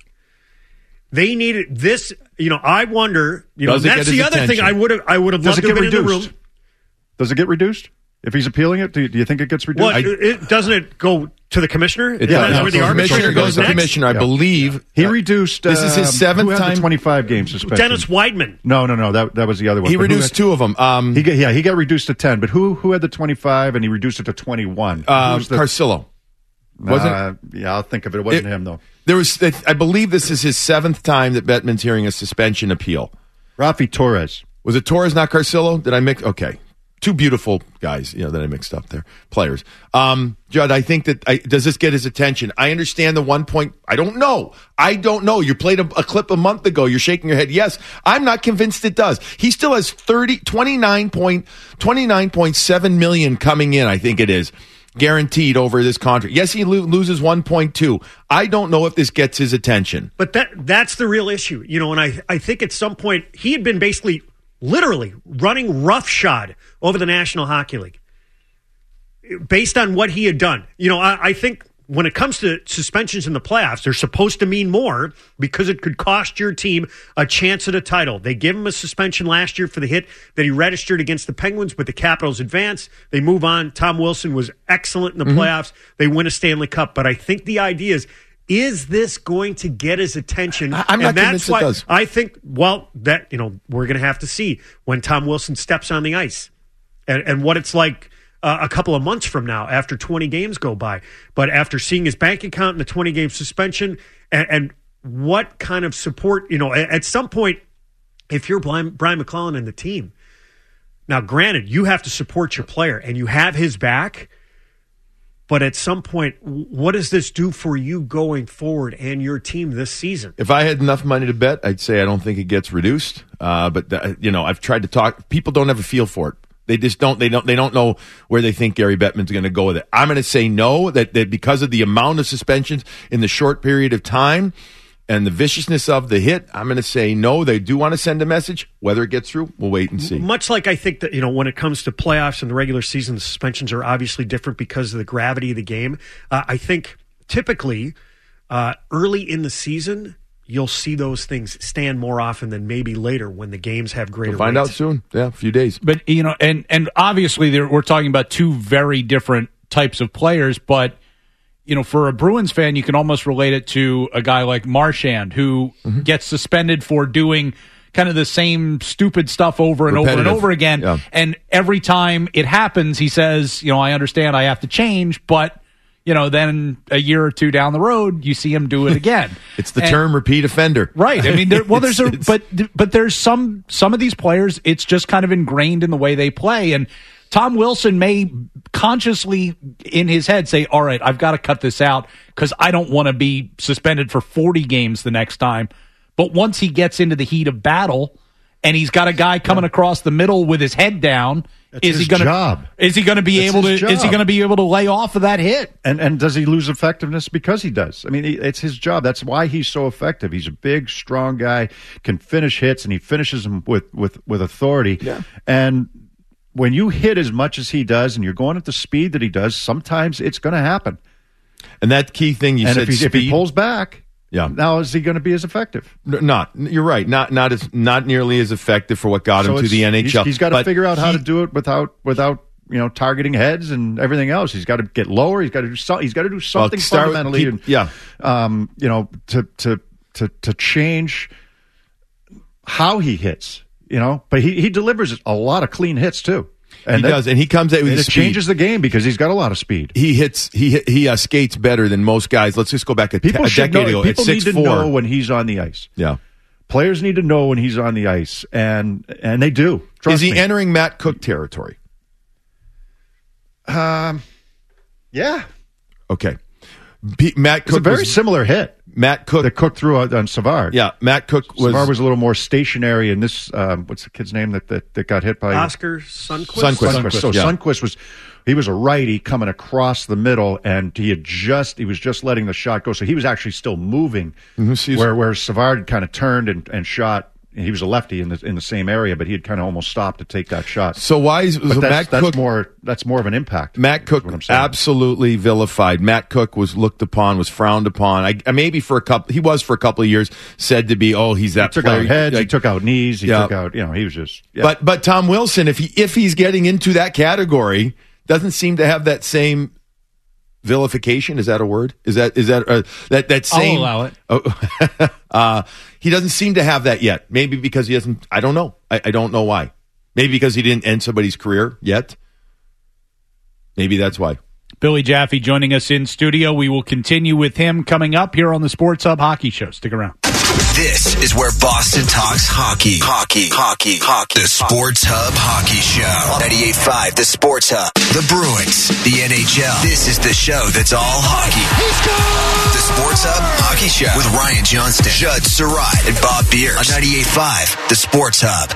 They needed this. You know, I wonder. You know, that's the other attention? thing I would have. I would have loved to have been reduced? in the room. Does it get reduced? If he's appealing it, do you, do you think it gets reduced? Well, I, it, doesn't it go to the commissioner? It does. Yeah, where the commissioner goes to the commissioner, I yeah. believe. He reduced. This is his uh, seventh who had time. The twenty-five game suspension. Dennis Weidman. No, no, no. That that was the other one. He but reduced had, two of them. Um, he got, yeah, he got reduced to ten. But who who had the twenty-five and he reduced it to twenty-one? Uh, the, Carcillo. Wasn't uh, it? Yeah, I'll think of it. It wasn't it, him though. There was. I believe this is his seventh time that Bettman's hearing a suspension appeal. Rafi Torres. Was it Torres, not Carcillo? Did I mix? Okay. Two beautiful guys, you know, that I mixed up there. Players. Um, Judd, I think that, I, does this get his attention? I understand the one point. I don't know. I don't know. You played a, a clip a month ago. You're shaking your head. Yes. I'm not convinced it does. He still has thirty, twenty-nine point, twenty-nine point seven million coming in, I think it is, guaranteed over this contract. Yes, he lo- loses one point two. I don't know if this gets his attention. But that that's the real issue. You know, and I, I think at some point he had been basically literally running roughshod over the National Hockey League based on what he had done. You know, I, I think when it comes to suspensions in the playoffs, they're supposed to mean more because it could cost your team a chance at a title. They give him a suspension last year for the hit that he registered against the Penguins, but the Capitals advance. They move on. Tom Wilson was excellent in the mm-hmm. playoffs. They win a Stanley Cup. But I think the idea is, is this going to get his attention? I, I'm not and that's convinced why it does. I think, well, that, you know, we're going to have to see when Tom Wilson steps on the ice and, and what it's like Uh, a couple of months from now after twenty games go by. But after seeing his bank account and the twenty-game suspension and, and what kind of support, you know, at, at some point, if you're Brian, Brian McClellan and the team, now granted, you have to support your player and you have his back, but at some point, what does this do for you going forward and your team this season? If I had enough money to bet, I'd say I don't think it gets reduced. Uh, but, uh, you know, I've tried to talk. People don't have a feel for it. They just don't. They don't. They don't know where they think Gary Bettman's going to go with it. I'm going to say no. That that because of the amount of suspensions in the short period of time and the viciousness of the hit, I'm going to say no. They do want to send a message. Whether it gets through, we'll wait and see. Much like I think that, you know, when it comes to playoffs and the regular season, the suspensions are obviously different because of the gravity of the game. Uh, I think typically uh, early in the season, you'll see those things stand more often than maybe later when the games have greater We'll find weight. out soon. Yeah, a few days. But, you know, and, and obviously there, we're talking about two very different types of players, but, you know, for a Bruins fan, you can almost relate it to a guy like Marchand who mm-hmm. gets suspended for doing kind of the same stupid stuff over and Repetitive. over and over again. Yeah. And every time it happens, he says, you know, I understand I have to change, but you know, then a year or two down the road, you see him do it again. It's the and, term repeat offender. Right. I mean, there, well, there's a, it's, but, but there's some, some of these players, it's just kind of ingrained in the way they play. And Tom Wilson may consciously in his head say, all right, I've got to cut this out because I don't want to be suspended for forty games the next time. But once he gets into the heat of battle and he's got a guy coming yeah. across the middle with his head down, That's is his he going job. to is he going to be That's able to his job. is he going to be able to lay off of that hit? And and does he lose effectiveness because he does? I mean, he, it's his job. That's why he's so effective. He's a big, strong guy, can finish hits, and he finishes them with with with authority. Yeah. And when you hit as much as he does, and you're going at the speed that he does, sometimes it's going to happen. And that key thing you and said, if he, speed, if he pulls back. Yeah. Now is he going to be as effective? Not. You're right. Not not as not nearly as effective for what got So him to the N H L. He's, he's got to But figure out how he- to do it without without you know targeting heads and everything else. He's got to get lower. He's got to do so, He's got to do something start with- fundamentally. keep- and, yeah. Um. You know to to to to change how he hits. You know, but he he delivers a lot of clean hits too. And he that, does, and he comes at with and his it speed. changes the game because he's got a lot of speed. He hits. He he uh, skates better than most guys. Let's just go back a, People a should decade know, ago. People at need six to four. know when he's on the ice. Yeah. Players need to know when he's on the ice, and and they do. Trust Is he me. entering Matt Cook territory? Um. Yeah. Okay. P- Matt It's a Cook very was, similar hit. Matt Cook. The Cook threw out on Savard. Yeah, Matt Cook was. Savard was a little more stationary in this. Um, what's the kid's name that, that, that got hit by Oscar Sundquist. Sundquist. Sundquist. So yeah. Sundquist was he was a righty coming across the middle, and he had just he was just letting the shot go. So he was actually still moving. Mhm, so he's- where where Savard kind of turned and, and shot. He was a lefty in the in the same area, but he had kind of almost stopped to take that shot. So why is But so that's, Matt that's Cook? more that's more of an impact. Matt Cook is what I'm saying. absolutely vilified. Matt Cook was looked upon, was frowned upon. I, I maybe for a couple, he was for a couple of years said to be, oh, he's that He took player. out heads. Like- he took out knees. He Yeah. took out. You know, he was just. Yeah. But but Tom Wilson, if he if he's getting into that category, doesn't seem to have that same vilification. Is that a word? Is that is that uh, that that same? allow it. Oh, uh, he doesn't seem to have that yet. Maybe because he doesn't. I don't know. I, I don't know why. Maybe because he didn't end somebody's career yet. Maybe that's why. Billy Jaffe joining us in studio. We will continue with him coming up here on the Sports Hub Hockey Show. Stick around. This is where Boston talks hockey. Hockey, hockey, hockey. The Sports Hub Hockey Show. ninety-eight point five, the Sports Hub. The Bruins, the N H L. This is the show that's all hockey. The Sports Hub Hockey Show with Ryan Johnston, Judd Surratt, and Bob Beers on ninety-eight point five, the Sports Hub.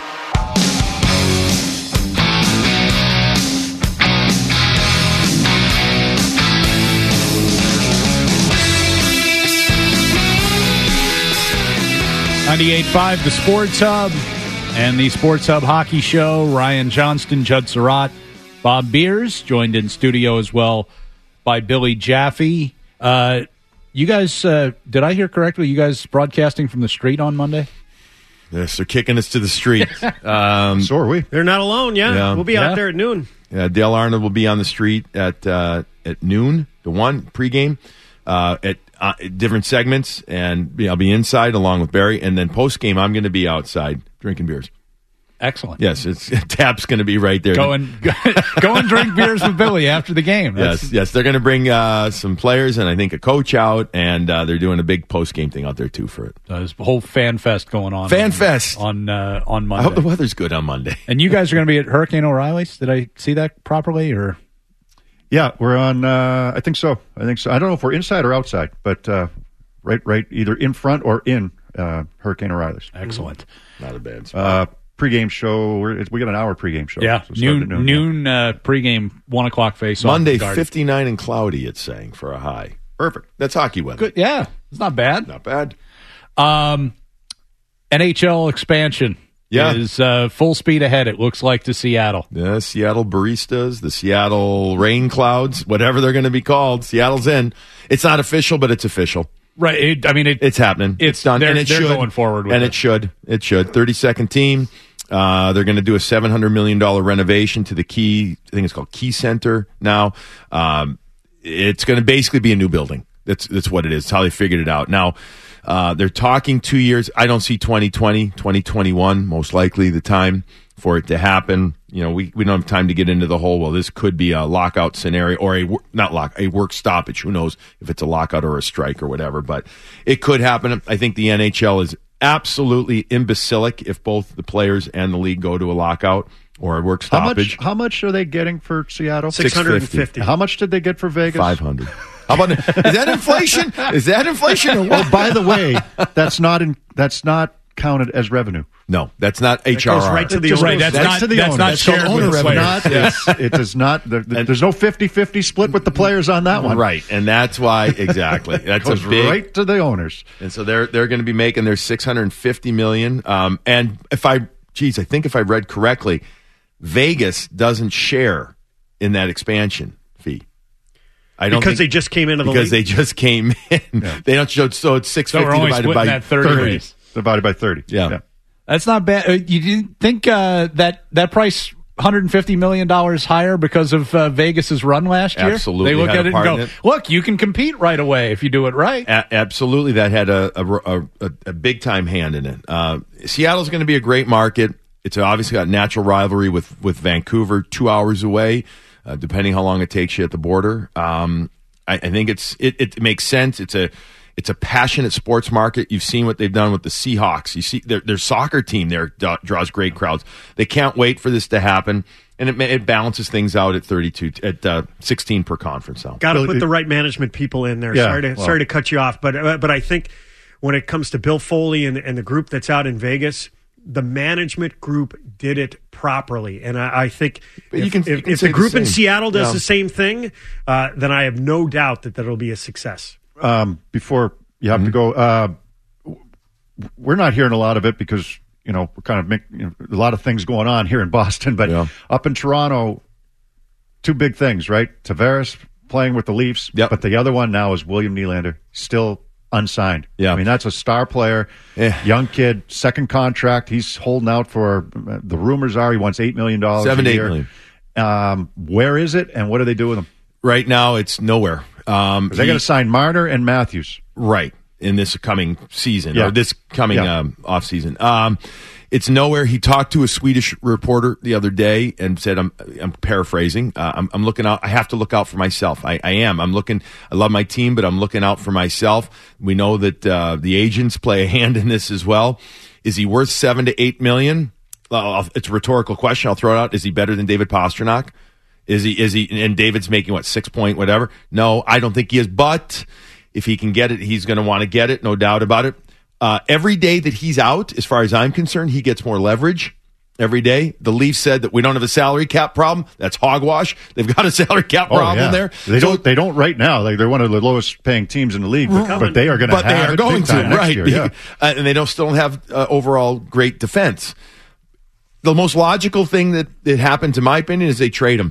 ninety-eight point five, the Sports Hub, and the Sports Hub Hockey Show. Ryan Johnston, Judd Surratt, Bob Beers, joined in studio as well by Billy Jaffe. Uh, you guys, uh, did I hear correctly? You guys broadcasting from the street on Monday? Yes, they're kicking us to the street. Um, So are we. They're not alone, yeah. Yeah. We'll be Yeah. out there at noon. Uh, Dale Arnold will be on the street at uh, at noon, the one pregame, uh, at uh, different segments, and you know, I'll be inside along with Barry, and then postgame I'm going to be outside drinking beers. Excellent. Yes, it's Tap's going to be right there. Go and go and drink beers with Billy after the game. That's- Yes, yes, they're going to bring uh, some players and I think a coach out, and uh, they're doing a big postgame thing out there too for it. Uh, there's a whole fan fest going on. Fan on, fest. on uh, on I Monday. hope the weather's good on Monday. And you guys are going to be at Hurricane O'Reilly's. Did I see that properly? Or Yeah, we're on. Uh, I think so. I think so. I don't know if we're inside or outside, but uh, right, right, either in front or in uh, Hurricane O'Reilly's. excellent. Not a bad spot. Uh, pregame show. We're, it's, we got an hour pregame show. Yeah, So start noon at noon, noon. uh, pregame one o'clock face off. Monday, Garden. fifty-nine and cloudy. It's saying for a high. Perfect. That's hockey weather. Good. Yeah, it's not bad. Not bad. Um, N H L expansion Yeah. is uh, full speed ahead. It looks like to Seattle. The Seattle Baristas, the Seattle Rain Clouds, whatever they're going to be called. Seattle's in. It's not official, but it's official. Right. It, I mean, it, It's happening. It's- It's, done. they're- and it they're should. going forward with and it. it should. It should. thirty-second team. Uh, they're going to do a seven hundred million dollars renovation to the Key, I think it's called Key Center now. Um, it's going to basically be a new building. That's that's what it is. It's how they figured it out. Now, uh, they're talking two years. I don't see twenty twenty, twenty twenty-one, most likely the time for it to happen. You know, we, we don't have time to get into the whole, well, this could be a lockout scenario or a, wor- not lock, a work stoppage. Who knows if it's a lockout or a strike or whatever, but it could happen. I think the N H L is absolutely imbecilic if both the players and the league go to a lockout or a work How much? stoppage. How much are they getting for Seattle? six hundred fifty. How much did they get for Vegas? five hundred. How about, is that inflation? Is that inflation or what? Oh, by the way, that's not in. That's not counted as revenue. No, that's not H R R. goes right to the Just Right. goes That's right not to the that's owner. not That's called shared owner with the revenue. players. Not, it's- it does not. There, And- there's no fifty-fifty split with the players on that one. Right, and that's why exactly. That's a Goes big right to the owners. And so they're they're going to be making their six hundred fifty million. Um, and if I, geez, I think if I read correctly, Vegas doesn't share in that expansion fee. I don't Because they think, just came into the because league. they just came in. They don't show. So it's six So we're fifty only divided splitting by that thirty ways. Divided by thirty. Yeah. That's not bad. Uh, You didn't think uh, that that price one hundred fifty million dollars higher because of uh, Vegas's run last year? Absolutely They look had at a it and part go, in it. look, you can compete right away if you do it right. A- absolutely, that had a a, a, a big time hand in it. Uh, Seattle's going to be a great market. It's obviously got natural rivalry with with Vancouver, two hours away, uh, depending how long it takes you at the border. Um, I, I think it's it, it makes sense. It's a it's a passionate sports market. You've seen what they've done with the Seahawks. You see their their soccer team there d- draws great crowds. They can't wait for this to happen, and it it balances things out at thirty-two at uh, sixteen per conference now. Got to Well, put it- the right management people in there. Yeah, sorry to well- sorry to cut you off, but uh, but I think when it comes to Bill Foley and, and the group that's out in Vegas, the management group did it properly, and I, I think But you if, can- if, you can if say the the group in same. Seattle does Yeah. the same thing, uh, then I have no doubt that that'll be a success. Um, before you have to go, uh, w- we're not hearing a lot of it because you know we're kind of make, you know, a lot of things going on here in Boston, but Yeah. up in Toronto, two big things, right? Tavares playing with the Leafs, Yep. but the other one now is William Nylander, still unsigned. Yeah. I mean that's a star player, Yeah. young kid, second contract. He's holding out for. The rumors are he wants eight million dollars. Seven a to eight year. million. Um, where is it, and what do they do with him? Right now, it's nowhere. Um, They're he- going to sign Marner and Matthews. Right, in this coming season, Yeah. or this coming Yeah. um, off season. Um, it's nowhere. He talked to a Swedish reporter the other day and said, I'm, I'm paraphrasing, uh, I'm, I'm looking out, I have to look out for myself. I, I am. I'm looking, I love my team, but I'm looking out for myself. We know that uh, the agents play a hand in this as well. Is he worth seven to eight million? Uh, it's a rhetorical question. I'll throw it out. Is he better than David Pasternak? Is he, is he, and David's making what, six point whatever? No, I don't think he is, but if he can get it, he's going to want to get it, no doubt about it. Uh, every day that he's out, as far as I'm concerned, he gets more leverage every day. The Leafs said that we don't have a salary cap problem. That's hogwash. They've got a salary cap problem yeah. there. They So- don't. They don't right now. Like they're one of the lowest paying teams in the league, but, but they are going to. but have they are it going big to, time next right? year, yeah. Uh, and they don't still don't have uh, overall great defense. The most logical thing that, that happened, to my opinion, is they trade him.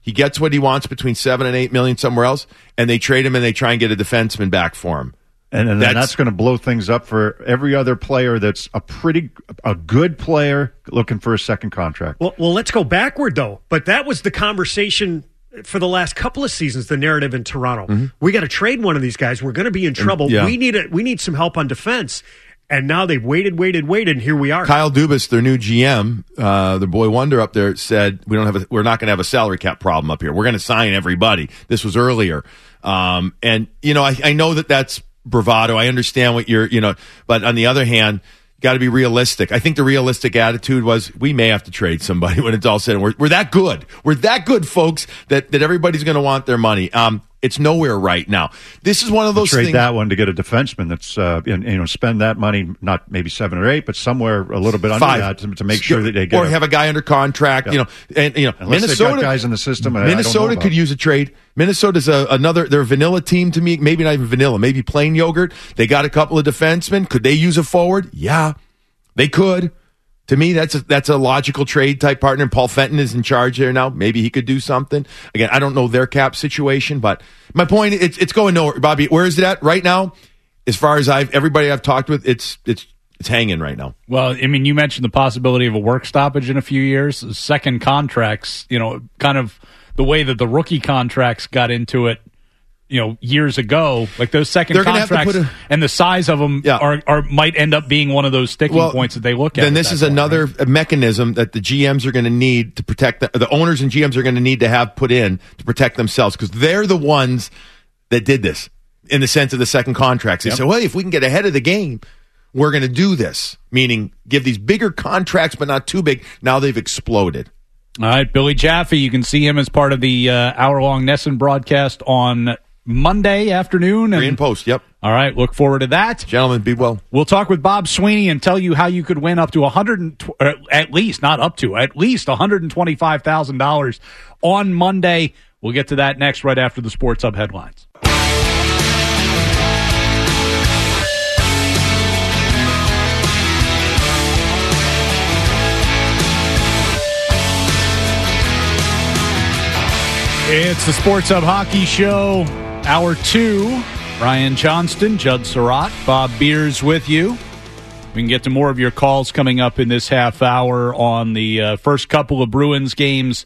He gets what he wants between seven and eight million somewhere else, and they trade him and they try and get a defenseman back for him. And, and that's, that's going to blow things up for every other player that's a pretty a good player looking for a second contract. Well, well, let's go backward, though. But that was the conversation for the last couple of seasons, the narrative in Toronto. Mm-hmm. We got to trade one of these guys. We're going to be in trouble. And, yeah. We need a, we need some help on defense. And now they've waited, waited, waited, and here we are. Kyle Dubas, their new G M, uh, the boy wonder up there, said we don't have a, we're not going to have a salary cap problem up here. We're going to sign everybody. This was earlier, um, and you know I, I know that that's bravado. I understand what you're, you know, but on the other hand, got to be realistic. I think the realistic attitude was we may have to trade somebody when it's all said and we're, we're that good. We're that good, folks, that, that everybody's going to want their money. Um, it's nowhere right now. This is one of those trade things. that one to get a defenseman that's, uh, and, you know, spend that money, not maybe seven or eight, but somewhere a little bit under Five. that to, to make sure that they get. Or a, have a guy under contract, yeah. you know, and, you know, Unless Minnesota. They've got guys in the system. Minnesota could use a trade. Minnesota's a, another, they're a vanilla team to me, maybe not even vanilla, maybe plain yogurt. They got a couple of defensemen. Could they use a forward? Yeah, they could. To me, that's a, that's a logical trade type partner. And Paul Fenton is in charge there now. Maybe he could do something. Again, I don't know their cap situation, but my point, it's it's going nowhere. Bobby, where is it at right now? As far as I've everybody I've talked with, it's it's it's hanging right now. Well, I mean, you mentioned the possibility of a work stoppage in a few years. Second contracts, you know, kind of the way that the rookie contracts got into it. You know, years ago, like those 2nd contracts a, and the size of them yeah. are, are might end up being one of those sticking well, points that they look at. Then this is point, another right? mechanism that the G Ms are going to need to protect the, the owners and G Ms are going to need to have put in to protect themselves because they're the ones that did this in the sense of the second contracts. They yep. said, well, if we can get ahead of the game, we're going to do this, meaning give these bigger contracts, but not too big. Now they've exploded. All right, Billy Jaffe, you can see him as part of the uh, hour-long Nesson broadcast on Monday afternoon. And, Pre and post, yep. All right, look forward to that. Gentlemen, be well. We'll talk with Bob Sweeney and tell you how you could win up to one hundred, uh, at least, not up to, at least one hundred twenty-five thousand dollars on Monday. We'll get to that next right after the Sports Hub headlines. It's the Sports Hub Hockey Show, Hour two. Ryan Johnston, Judd Surratt, Bob Beers with you. We can get to more of your calls coming up in this half hour on the uh, first couple of Bruins games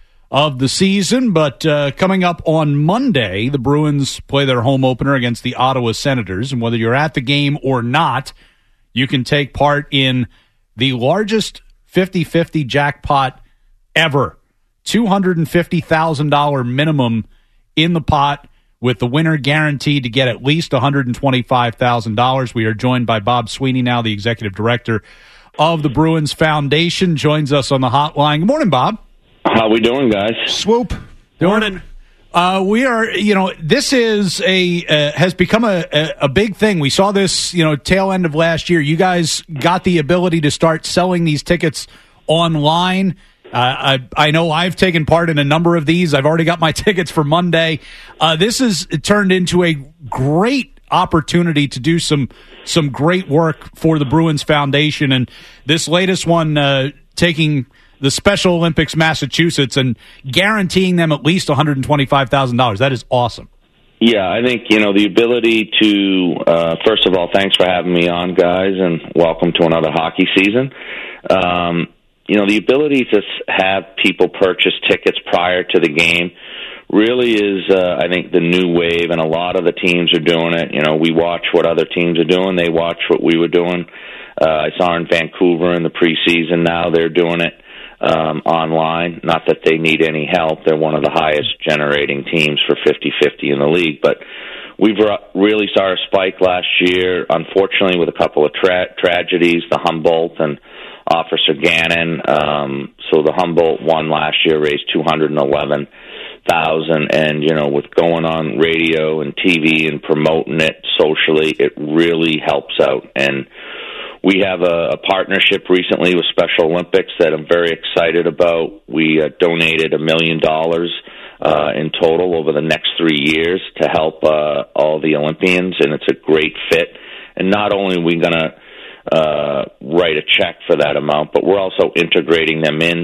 of the season. But uh, coming up on Monday, the Bruins play their home opener against the Ottawa Senators. And whether you're at the game or not, you can take part in the largest fifty-fifty jackpot ever. two hundred fifty thousand dollars minimum in the pot, with the winner guaranteed to get at least one hundred twenty-five thousand dollars. We are joined by Bob Sweeney, now the executive director of the Bruins Foundation, joins us on the hotline. Good morning, Bob. How we doing, guys? Swoop. Good morning. Uh, we are, you know, this is a uh, has become a, a, a big thing. We saw this, you know, tail end of last year. You guys got the ability to start selling these tickets online. Uh, I I know I've taken part in a number of these. I've already got my tickets for Monday. Uh, this has turned into a great opportunity to do some some great work for the Bruins Foundation, and this latest one uh, taking the Special Olympics Massachusetts and guaranteeing them at least one hundred twenty-five thousand dollars. That is awesome. Yeah, I think, you know, the ability to, uh, first of all, thanks for having me on, guys, and welcome to another hockey season. Um, you know, the ability to have people purchase tickets prior to the game really is, uh, I think, the new wave, and a lot of the teams are doing it. You know, we watch what other teams are doing. They watch what we were doing. Uh, I saw in Vancouver in the preseason. Now they're doing it um, online. Not that they need any help. They're one of the highest generating teams for fifty-fifty in the league. But we've really saw a spike last year, unfortunately, with a couple of tra- tragedies, the Humboldt and Officer Gannon. Um, so the Humboldt one last year raised two hundred eleven thousand, and you know, with going on radio and T V and promoting it socially, it really helps out. And we have a, a partnership recently with Special Olympics that I'm very excited about. We uh, donated a million dollars uh, in total over the next three years to help uh, all the Olympians, and it's a great fit. And not only are we going to uh, write a check for that amount, but we're also integrating them in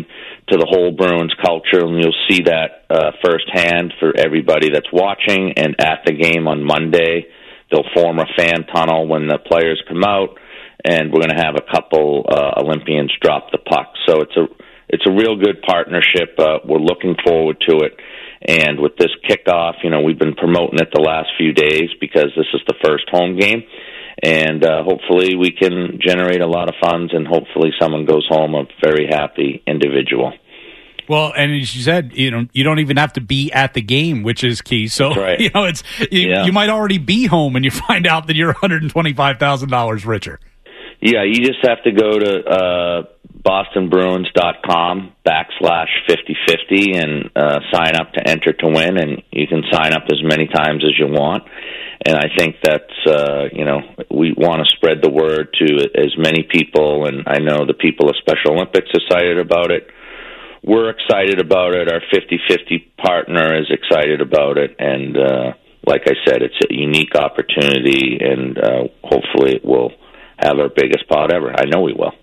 to the whole Bruins culture, and you'll see that uh, firsthand for everybody that's watching. And at the game on Monday, they'll form a fan tunnel when the players come out, and we're going to have a couple uh, Olympians drop the puck. So it's a it's a real good partnership. Uh, we're looking forward to it. And with this kickoff, you know, we've been promoting it the last few days because this is the first home game. And uh, hopefully we can generate a lot of funds, and hopefully someone goes home a very happy individual. Well, and as you said, you know, you don't even have to be at the game, which is key. So, right. you know, it's you, yeah. you might already be home and you find out that you're one hundred twenty-five thousand dollars richer. Yeah, you just have to go to uh, bostonbruins.com backslash fifty-fifty and uh, sign up to enter to win, and you can sign up as many times as you want. And I think that's, uh, you know, we want to spread the word to as many people, and I know the people of Special Olympics are excited about it. We're excited about it. Our fifty-fifty partner is excited about it, and uh, like I said, it's a unique opportunity, and uh, hopefully it will have our biggest pot ever. I know we will.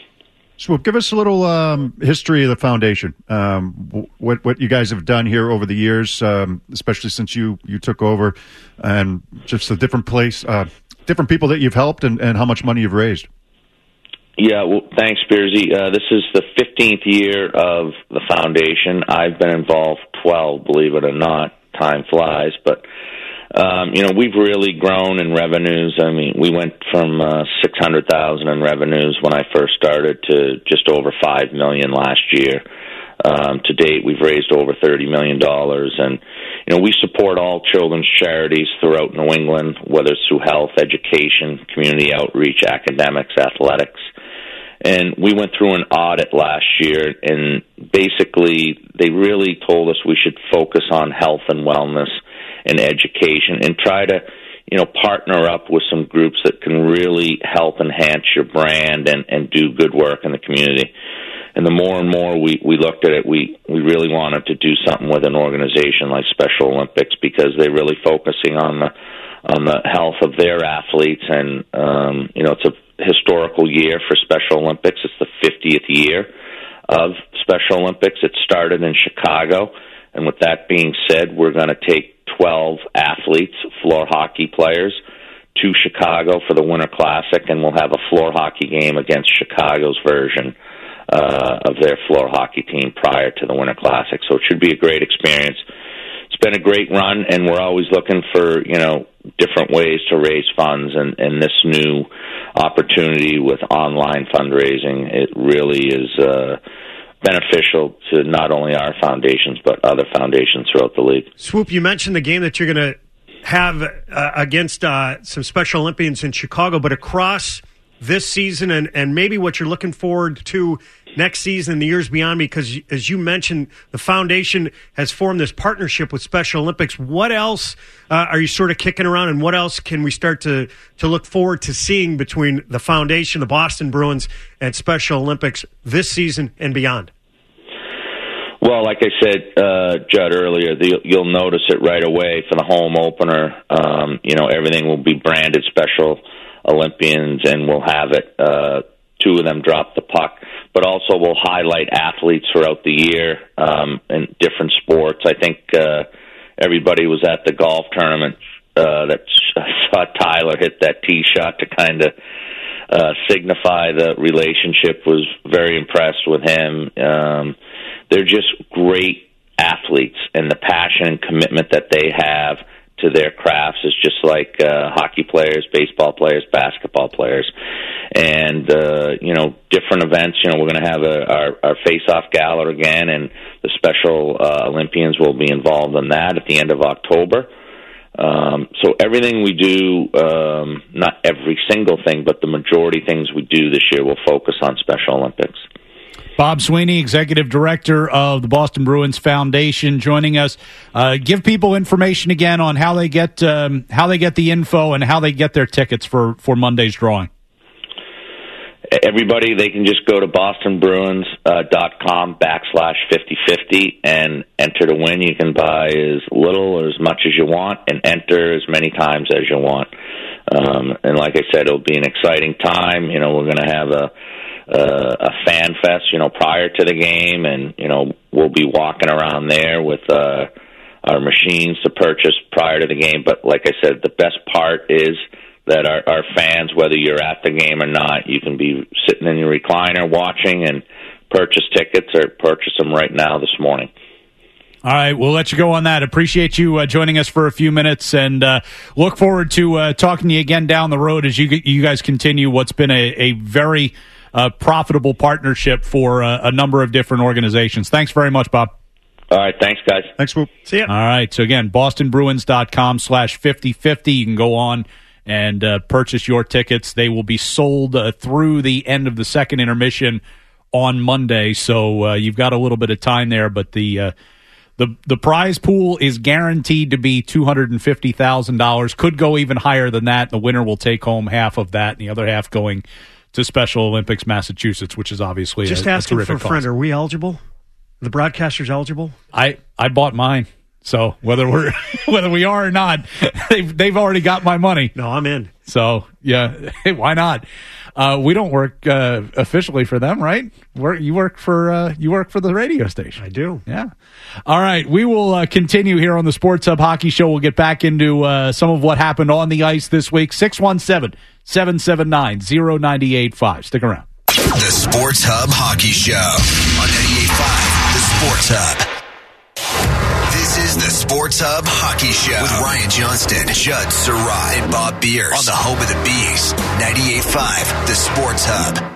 So give us a little um, history of the foundation, um, what what you guys have done here over the years, um, especially since you, you took over, and just the different place, uh, different people that you've helped, and, and how much money you've raised. Yeah, well, thanks, Beersy. Uh, this is the fifteenth year of the foundation. I've been involved twelve, believe it or not. Time flies, but Um, you know, we've really grown in revenues. I mean, we went from uh, six hundred thousand dollars in revenues when I first started to just over five million dollars last year. Um, to date, we've raised over thirty million dollars. And, you know, we support all children's charities throughout New England, whether it's through health, education, community outreach, academics, athletics. And we went through an audit last year, and basically they really told us we should focus on health and wellness and education, and try to, you know, partner up with some groups that can really help enhance your brand and, and do good work in the community. And the more and more we, we looked at it, we, we really wanted to do something with an organization like Special Olympics, because they're really focusing on the on the health of their athletes. And, um, you know, it's a historical year for Special Olympics. It's the fiftieth year of Special Olympics. It started in Chicago. And with that being said, we're going to take twelve athletes, floor hockey players, to Chicago for the Winter Classic, and we'll have a floor hockey game against Chicago's version uh, of their floor hockey team prior to the Winter Classic. So it should be a great experience. It's been a great run, and we're always looking for, you know, different ways to raise funds, and, and this new opportunity with online fundraising, it really is uh, beneficial to not only our foundations but other foundations throughout the league. Swoop, you mentioned the game that you're going to have uh, against uh, some Special Olympians in Chicago, but across this season and, and maybe what you're looking forward to next season and the years beyond, because as you mentioned, the foundation has formed this partnership with Special Olympics. What else uh, are you sort of kicking around, and what else can we start to, to look forward to seeing between the foundation, the Boston Bruins, and Special Olympics this season and beyond? Well, like I said, uh, Judd, earlier, the, you'll notice it right away for the home opener. Um, you know, everything will be branded Special Olympians, and we'll have it, uh, two of them drop the puck. But also we'll highlight athletes throughout the year um, in different sports. I think uh, everybody was at the golf tournament uh, that saw Tyler hit that tee shot to kind of uh, signify the relationship. Was very impressed with him. Um, they're just great athletes, and the passion and commitment that they have to their crafts is just like uh, hockey players, baseball players, basketball players. And, uh, you know, different events. You know, we're going to have a, our, our face-off gala again, and the Special uh, Olympians will be involved in that at the end of October. Um, so everything we do, um, not every single thing, but the majority things we do this year will focus on Special Olympics. Bob Sweeney, Executive Director of the Boston Bruins Foundation, joining us. Uh, give people information again on how they get um, how they get the info and how they get their tickets for, for Monday's drawing. Everybody, they can just go to bostonbruins dot com backslash fifty fifty and enter to win. You can buy as little or as much as you want and enter as many times as you want. Um, and like I said, it'll be an exciting time. You know, we're going to have a uh, a fan fest, you know, prior to the game, and you know, we'll be walking around there with uh, our machines to purchase prior to the game. But like I said, the best part is that our, our fans, whether you're at the game or not, you can be sitting in your recliner watching and purchase tickets, or purchase them right now this morning. All right, we'll let you go on that. Appreciate you uh, joining us for a few minutes, and uh, look forward to uh, talking to you again down the road as you you guys continue what's been a, a very uh, profitable partnership for uh, a number of different organizations. Thanks very much, Bob. All right, thanks, guys. Thanks, Swoop. See ya. All right, so again, boston bruins dot com slash fifty fifty. You can go on and uh, purchase your tickets. They will be sold uh, through the end of the second intermission on Monday, so uh, you've got a little bit of time there, but the uh, The the prize pool is guaranteed to be two hundred fifty thousand dollars. Could go even higher than that. The winner will take home half of that, and the other half going to Special Olympics Massachusetts, which is obviously Just a, asking a for a terrific friend. cause. Are we eligible? The broadcasters eligible? I, I bought mine, so whether we're whether we are or not, they've they've already got my money. No, I'm in. So yeah, hey, why not? Uh, we don't work uh, officially for them, right? We're, you work for uh, you work for the radio station. I do. Yeah. All right. We will uh, continue here on the Sports Hub Hockey Show. We'll get back into uh, some of what happened on the ice this week. six one seven, seven seven nine, zero nine eight five. Stick around. The Sports Hub Hockey Show on ninety-eight point five, The Sports Hub. This is the Sports Hub Hockey Show with Ryan Johnston, Judd Surratt, and Bob Beers on the home of the Bees, ninety-eight point five, The Sports Hub.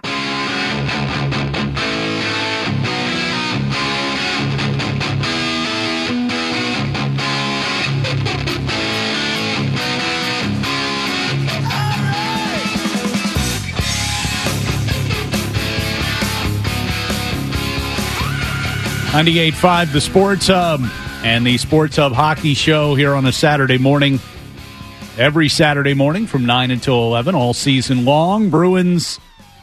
ninety-eight point five, The Sports Hub, and the Sports Hub Hockey Show here on a Saturday morning. Every Saturday morning from nine until eleven, all season long. Bruins,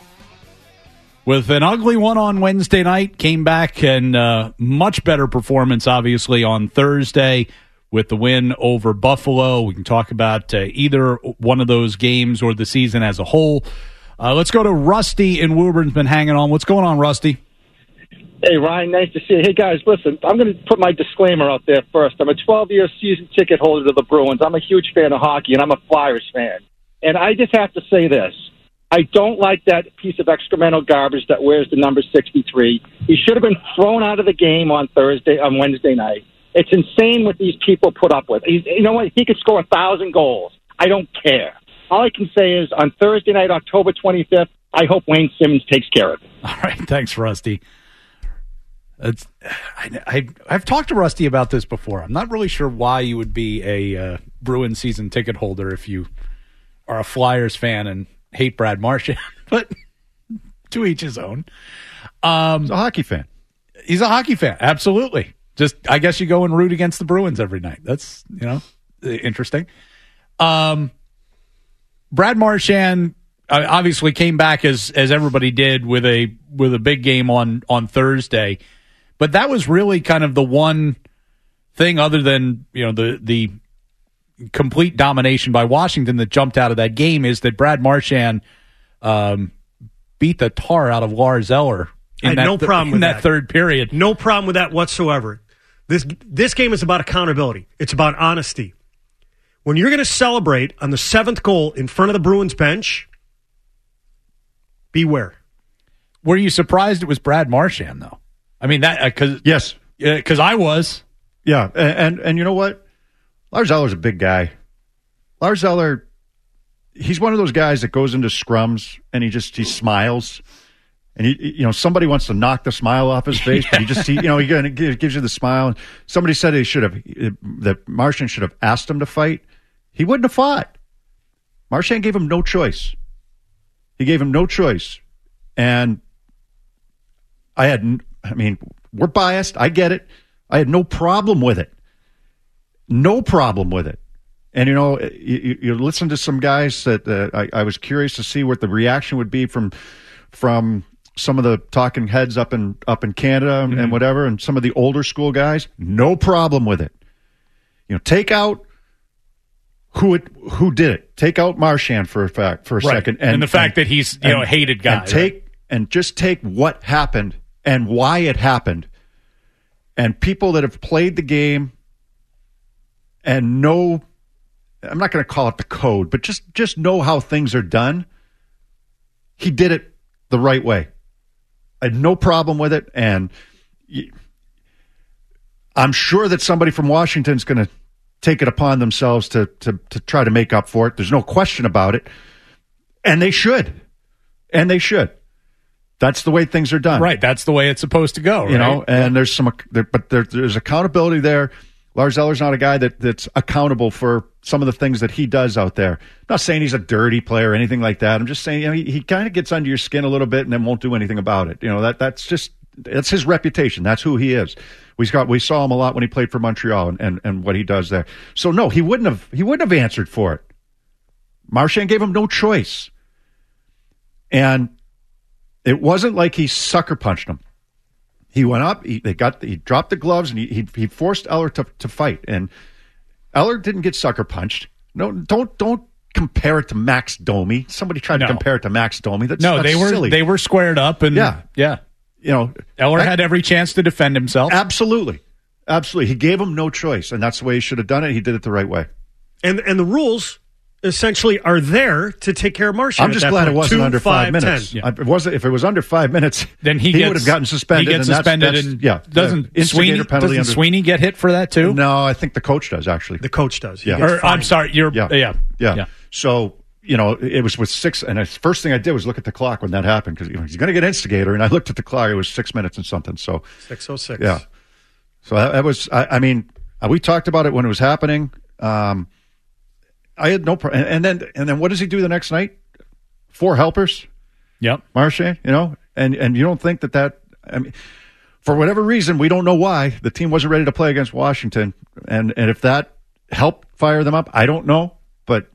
with an ugly one on Wednesday night, came back and uh, much better performance, obviously, on Thursday with the win over Buffalo. We can talk about uh, either one of those games or the season as a whole. Uh, let's go to Rusty in Woburn's been hanging on. What's going on, Rusty? Hey, Ryan, nice to see you. Hey, guys, listen, I'm going to put my disclaimer out there first. I'm a twelve-year season ticket holder to the Bruins. I'm a huge fan of hockey, and I'm a Flyers fan. And I just have to say this. I don't like that piece of excremental garbage that wears the number sixty-three. He should have been thrown out of the game on Thursday, on Wednesday night. It's insane what these people put up with. He's, you know what? He could score a thousand goals. I don't care. All I can say is on Thursday night, October twenty-fifth, I hope Wayne Simmons takes care of it. All right, thanks, Rusty. It's, I, I, I've talked to Rusty about this before. I'm not really sure why you would be a uh, Bruin season ticket holder if you are a Flyers fan and hate Brad Marchand, but to each his own. Um, He's a hockey fan. He's a hockey fan, absolutely. Just, I guess you go and root against the Bruins every night. That's, you know, interesting. Um, Brad Marchand uh, obviously came back as as everybody did with a with a big game on on Thursday. But that was really kind of the one thing, other than, you know, the the complete domination by Washington, that jumped out of that game, is that Brad Marchand um, beat the tar out of Lars Eller in I had that, no problem in with that, that third period. No problem with that whatsoever. This this game is about accountability. It's about honesty. When you're going to celebrate on the seventh goal in front of the Bruins bench, beware. Were you surprised it was Brad Marchand, though? I mean, that because uh, Yes. because I was. Yeah, and, and and you know what? Lars Eller's a big guy. Lars Eller, he's one of those guys that goes into scrums and he just he smiles, and he you know somebody wants to knock the smile off his face, but he just he, you know he gives you the smile. Somebody said he should have that Marchand should have asked him to fight. He wouldn't have fought. Marchand gave him no choice. He gave him no choice, and I had. I mean, we're biased. I get it. I had no problem with it. No problem with it. And, you know, you, you listen to some guys that uh, I, I was curious to see what the reaction would be from from some of the talking heads up in up in Canada and, mm-hmm. and whatever, and some of the older school guys. No problem with it. You know, take out who it who did it. Take out Marchand for a fact for a right. second, and, and the fact and, that he's you know and, a hated guy. And take right? and just take what happened and why it happened, and people that have played the game and know, I'm not going to call it the code, but just, just know how things are done, he did it the right way. I had no problem with it, and I'm sure that somebody from Washington is going to take it upon themselves to, to to try to make up for it. There's no question about it. And they should. And they should. That's the way things are done. Right. That's the way it's supposed to go. Right? You know, and there's some, there, but there, there's accountability there. Lars Eller's not a guy that, that's accountable for some of the things that he does out there. I'm not saying he's a dirty player or anything like that. I'm just saying, you know, he, he kind of gets under your skin a little bit and then won't do anything about it. You know, that that's just, that's his reputation. That's who he is. We got we saw him a lot when he played for Montreal and, and, and what he does there. So no, he wouldn't have he wouldn't have answered for it. Marchand gave him no choice. And it wasn't like he sucker punched him. He went up, he they got he dropped the gloves and he he, he forced Eller to, to fight. And Eller didn't get sucker punched. No, don't don't compare it to Max Domi. Somebody tried no. to compare it to Max Domi. That's no, that's they were silly. they were squared up and yeah yeah. You know, Eller that, had every chance to defend himself. Absolutely. Absolutely. He gave him no choice, and that's the way he should have done it. He did it the right way. And and the rules essentially are there to take care of Marchand. I'm just at that glad point. it wasn't Two, under five, five minutes. Yeah. I, it wasn't, if it was under five minutes, then he, he gets, would have gotten suspended. He gets and suspended, that's, that's, and yeah, doesn't yeah, Sweeney penalty doesn't under, Sweeney get hit for that too? No, I think the coach does actually. The coach does. He Yeah. gets Or, fined. I'm sorry, you're Yeah. yeah. yeah, yeah. So you know, it was with six, and the first thing I did was look at the clock when that happened because you know, he's going to get instigator, and I looked at the clock; it was six minutes and something. So six oh six. Yeah. So that, that was. I, I mean, we talked about it when it was happening. Um, I had no problem. And, and then, and then, what does he do the next night? Four helpers. Yep. Marchand, you know, and and you don't think that that. I mean, for whatever reason, we don't know why the team wasn't ready to play against Washington, and and if that helped fire them up, I don't know, but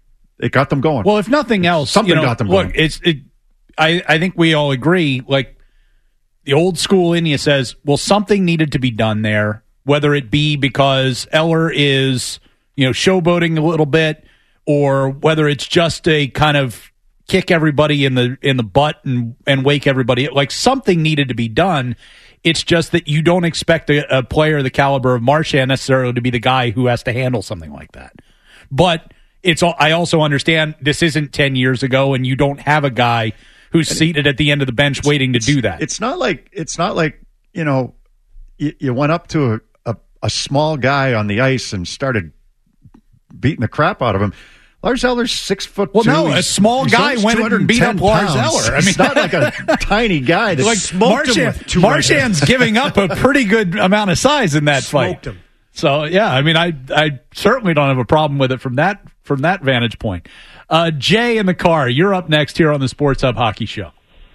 it got them going. Well, if nothing else, something you know, got them look, going. It's it. I I think we all agree. Like the old school in you says, well, something needed to be done there, whether it be because Eller is you know showboating a little bit, or whether it's just a kind of kick everybody in the in the butt and and wake everybody. Like something needed to be done. It's just that you don't expect a, a player the caliber of Marchand necessarily to be the guy who has to handle something like that. But it's all, I also understand this isn't ten years ago, and you don't have a guy who's seated at the end of the bench waiting to do that. It's not like it's not like you know you, you went up to a, a, a small guy on the ice and started beating the crap out of him. Lars Eller's six foot well, two. no, a small guy went and beat up Lars Eller. I mean, it's not like a tiny guy that like smoked him with two Marchand's right giving up a pretty good amount of size in that Smoked fight. him. So yeah, I mean, I I certainly don't have a problem with it from that from that vantage point. Uh, Jay in the car, you're up next here on the Sports Hub Hockey Show.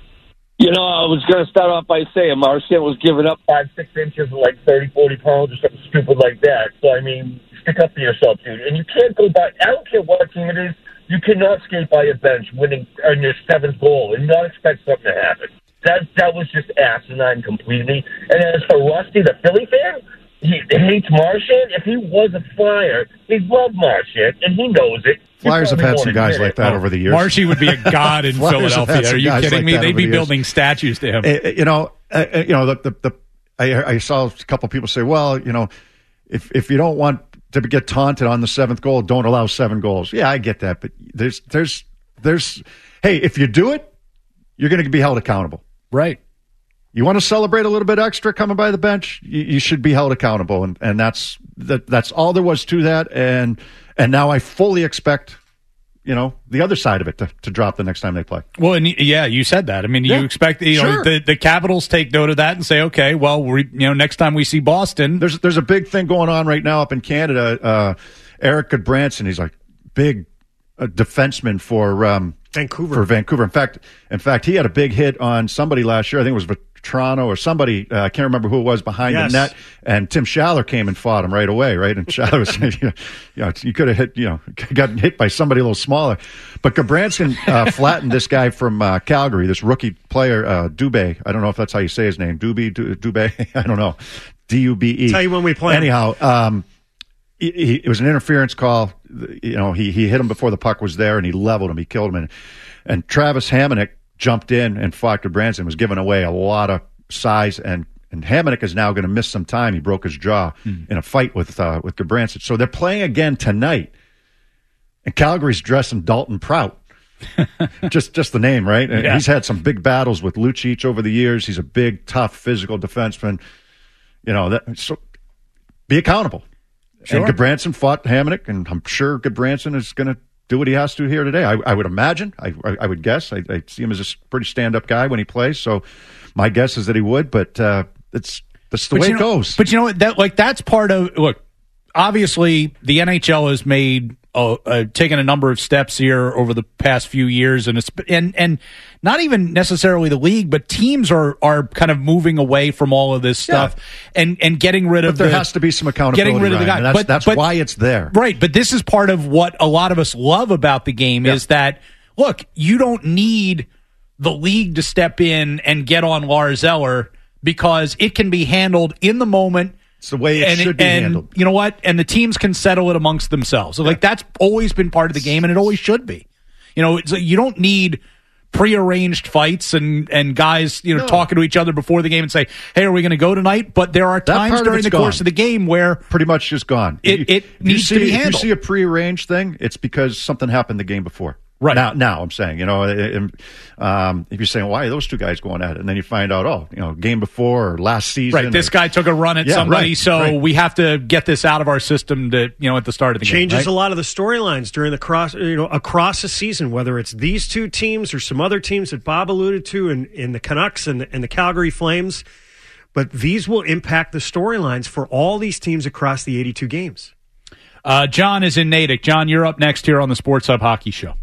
You know, I was going to start off by saying Marchand was giving up five, six inches and like thirty, forty pounds or something stupid like that. So, I mean, stick up for yourself, dude. And you can't go by, I don't care what team it is, you cannot skate by a bench winning on your seventh goal and not expect something to happen. That, that was just asinine completely. And as for Rusty, the Philly fan, he hates Marchand. If he was a Flyer, he'd love Marchand, and he knows it. Flyers have had some guys like that Oh, over the years. Marshy would be a god in Flyers have had Philadelphia. some Are you guys kidding like me? that They'd over be the years. building statues to him. Uh, you know, uh, you know, the, the, the I, I saw a couple people say, well, you know, if if you don't want to get taunted on the seventh goal, don't allow seven goals. Yeah, I get that, but there's there's there's hey, if you do it, you're going to be held accountable. Right. You want to celebrate a little bit extra coming by the bench, you, you should be held accountable, and and that's that that's all there was to that, and and now I fully expect, you know, the other side of it to, to drop the next time they play. Well, and yeah, you said that. I mean, Yeah, you expect you know sure. the, the Capitals take note of that and say, okay, well, we, you know, next time we see Boston, There's there's a big thing going on right now up in Canada. Uh, Eric Goodbranson, he's like big uh, defenseman for um, Vancouver. For Vancouver. In fact, in fact, he had a big hit on somebody last year. I think it was Toronto or somebody. Uh, I can't remember who it was behind Yes. the net. And Tim Schaller came and fought him right away. Right, and Schaller was saying, you know, you, know, you could have hit, you know, got hit by somebody a little smaller. But Goodbranson uh, flattened this guy from uh, Calgary, this rookie player, uh, Dubé. I don't know if that's how you say his name, Dubé, Du- Dubé. I don't know, D U B E. Tell you when we play. Anyhow. Um, He, he, it was an interference call. You know, he he hit him before the puck was there, and he leveled him. He killed him. And, and Travis Hamonic jumped in and fought Goodbranson, was giving away a lot of size, and and Hamonic is now going to miss some time. He broke his jaw mm. in a fight with uh, with Goodbranson. So they're playing again tonight, and Calgary's dressing Dalton Prout. just just the name, right? And yeah. he's had some big battles with Lucic over the years. He's a big, tough, physical defenseman. You know, that so be accountable. Sure. And Goodbranson fought Hamonic, and I'm sure Goodbranson is going to do what he has to here today. I, I would imagine. I, I, I would guess. I, I see him as a pretty stand-up guy when he plays. So my guess is that he would. But uh, it's that's the but way you it know, goes. But you know what? That like that's part of look. Obviously, the N H L has made uh, uh, taken a number of steps here over the past few years, and it's and and not even necessarily the league, but teams are are kind of moving away from all of this stuff yeah. and and getting rid but of. There the, has to be some accountability. Getting rid of the guy. Ryan, that's but, that's but, why it's there, right? But this is part of what a lot of us love about the game yeah. is that look, you don't need the league to step in and get on Lars Eller because it can be handled in the moment. It's the way it and, should be and, handled. You know what? And the teams can settle it amongst themselves. So, yeah. Like that's always been part of the game, and it always should be. You know, it's, you don't need prearranged fights and, and guys, you know, no. talking to each other before the game and say, "Hey, are we going to go tonight?" But there are times during the gone. course of the game where pretty much just gone. It, you, it needs see, to be handled. If you see a prearranged thing, it's because something happened the game before. Right. Now, now I'm saying, you know, and, um, if you're saying, why are those two guys going at it? And then you find out, oh, you know, game before or last season. Right. This or, guy took a run at yeah, somebody, right, so right. we have to get this out of our system to, you know, at the start of the Changes game. Changes right? a lot of the storylines during the cross, you know, across the season, whether it's these two teams or some other teams that Bob alluded to in, in the Canucks and, and the Calgary Flames. But these will impact the storylines for all these teams across the eighty-two games. Uh, John is in Natick. John, you're up next here on the Sports Hub Hockey Show.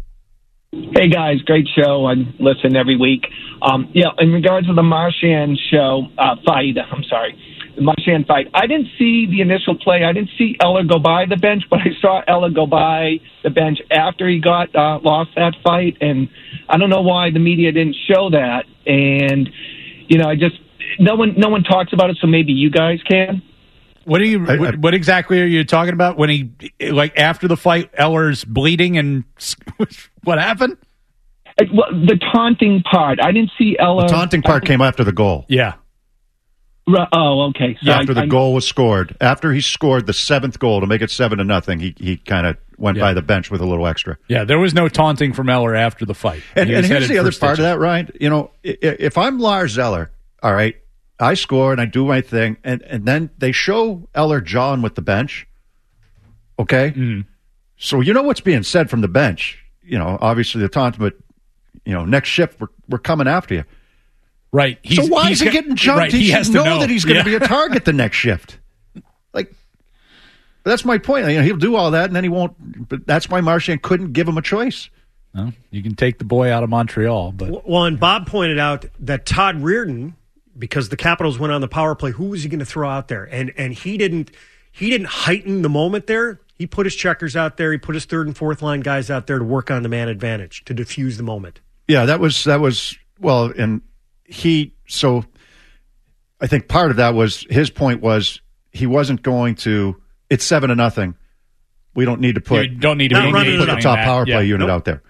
Hey guys, great show. I listen every week. Um, yeah, in regards to the Marchand show uh, fight, I'm sorry, the Marchand fight. I didn't see the initial play. I didn't see Eller go by the bench, but I saw Eller go by the bench after he got uh, lost that fight, and I don't know why the media didn't show that. And you know, I just no one no one talks about it, so maybe you guys can. What are you? I, I, what, what exactly are you talking about? When he, like, after the fight, Eller's bleeding, and what happened? Well, the taunting part. I didn't see Eller. The taunting part came after the goal. Yeah. Oh, okay. So after I, the I, goal was scored, after he scored the seventh goal to make it seven to nothing, he he kind of went yeah. by the bench with a little extra. Yeah, there was no taunting from Eller after the fight. And, and here's the other part of that, Ryan. You know, if I'm Lars Eller, all right. I score and I do my thing, and, and then they show Eller John with the bench. Okay? Mm-hmm. So you know what's being said from the bench. You know, obviously the taunt, but, you know, next shift, we're, we're coming after you. Right. He's, so why is he getting jumped? Right, he, he should has to know, know that he's going to yeah. be a target the next shift. Like, but that's my point. You know, he'll do all that, and then he won't. But that's why Marchand couldn't give him a choice. Well, you can take the boy out of Montreal. But Well, and Bob pointed out that Todd Reardon, because the Capitals went on the power play, who was he going to throw out there? And and he didn't he didn't heighten the moment there. He put his checkers out there. He put his third and fourth line guys out there to work on the man advantage, to diffuse the moment. Yeah, that was that was well, and he so I think part of that was his point was he wasn't going to. It's seven to nothing. We don't need to put you don't need to not be put the top that. power play yeah. unit nope. out there.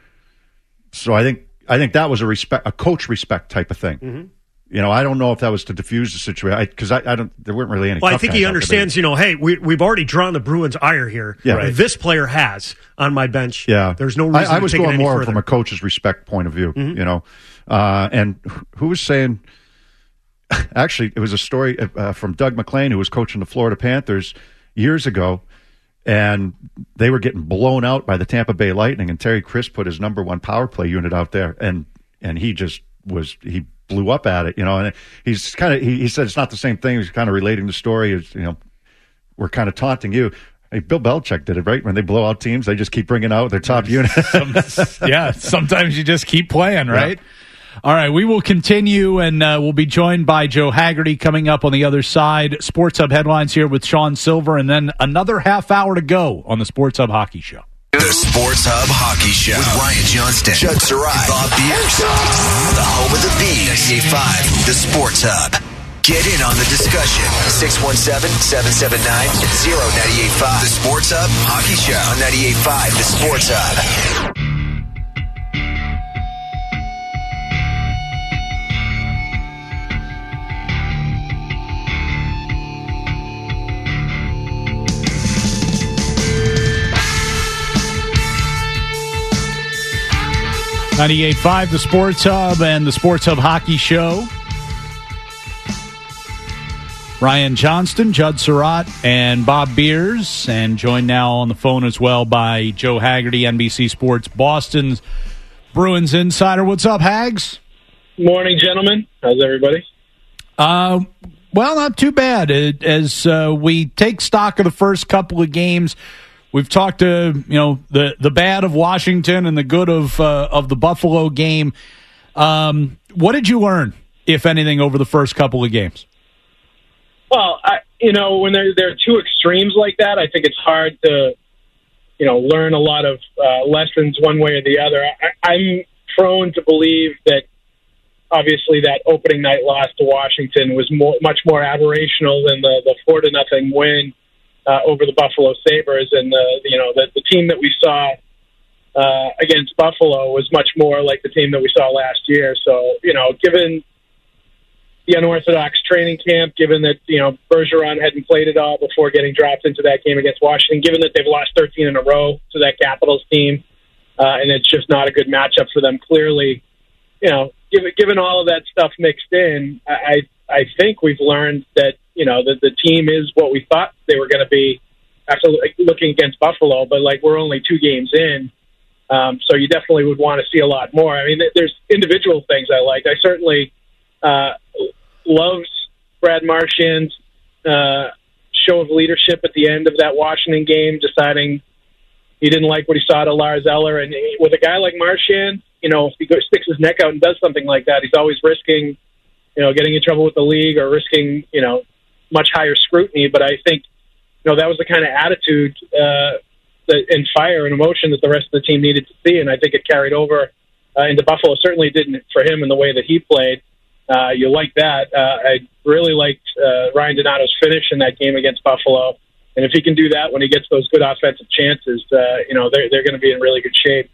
So I think I think that was a respect a coach respect type of thing. Mm-hmm. You know, I don't know if that was to diffuse the situation because I, I, I don't. There weren't really any. Well, I tough think guys he out there, understands. You know, hey, we we've already drawn the Bruins' ire here. Yeah, right. This player has on my bench. Yeah, there's no reason. I, I to was take going it any more further. from a coach's respect point of view. Mm-hmm. You know, uh, and who was saying? Actually, it was a story uh, from Doug McLean, who was coaching the Florida Panthers years ago, and they were getting blown out by the Tampa Bay Lightning, and Terry Crisp put his number one power play unit out there, and and he just was he. blew up at it, you know, and he's kind of, he, he said it's not the same thing. He's kind of relating the story as, you know, we're kind of taunting you. Hey, Bill Belichick did it, right? When they blow out teams, they just keep bringing out their top unit. Some, yeah, sometimes you just keep playing, right? Yeah. All right, we will continue, and uh, we'll be joined by Joe Haggerty coming up on the other side. Sports Hub headlines here with Sean Silver, and then another half hour to go on the Sports Hub Hockey Show. The Sports Hub Hockey Show with Ryan Johnston, Judd Sarai, and Bob Beers. The home of the Bees, ninety-eight point five, the Sports Hub. Get in on the discussion. six one seven, seven seven nine, zero nine eight five. The Sports Hub Hockey Show on ninety-eight point five, the Sports Hub. ninety-eight point five, the Sports Hub and the Sports Hub Hockey Show. Ryan Johnston, Judd Surratt, and Bob Beers, and joined now on the phone as well by Joe Haggerty, N B C Sports Boston's Bruins insider. What's up, Hags? Morning, gentlemen. How's everybody? Uh, well, not too bad. It, as uh, we take stock of the first couple of games, we've talked to you know the the bad of Washington and the good of uh, of the Buffalo game. Um, what did you learn, if anything, over the first couple of games? Well, I, you know, when there, there are two extremes like that, I think it's hard to, you know, learn a lot of uh, lessons one way or the other. I, I'm prone to believe that, obviously, that opening night loss to Washington was more, much more aberrational than the, the four to nothing win uh, over the Buffalo Sabres, and the you know the, the team that we saw uh, against Buffalo was much more like the team that we saw last year. So, you know, given the unorthodox training camp, given that, you know, Bergeron hadn't played it all before getting dropped into that game against Washington, given that they've lost thirteen in a row to that Capitals team, uh, and it's just not a good matchup for them, clearly, you know, given, given all of that stuff mixed in, I, I think we've learned that, you know, that the team is what we thought they were going to be after looking against Buffalo, but, like, we're only two games in, um, so you definitely would want to see a lot more. I mean, there's individual things I liked. I certainly uh, loved Brad Marchand's uh, show of leadership at the end of that Washington game, deciding he didn't like what he saw to Lars Eller. And with a guy like Marchand, you know, if he goes, sticks his neck out and does something like that, he's always risking, you know, getting in trouble with the league or risking, you know, much higher scrutiny. But I think, you know, that was the kind of attitude uh, that, and fire and emotion that the rest of the team needed to see. And I think it carried over uh, into Buffalo. Certainly didn't for him in the way that he played. Uh, you like that. Uh, I really liked uh, Ryan Donato's finish in that game against Buffalo. And if he can do that when he gets those good offensive chances, uh, you know, they're, they're going to be in really good shape.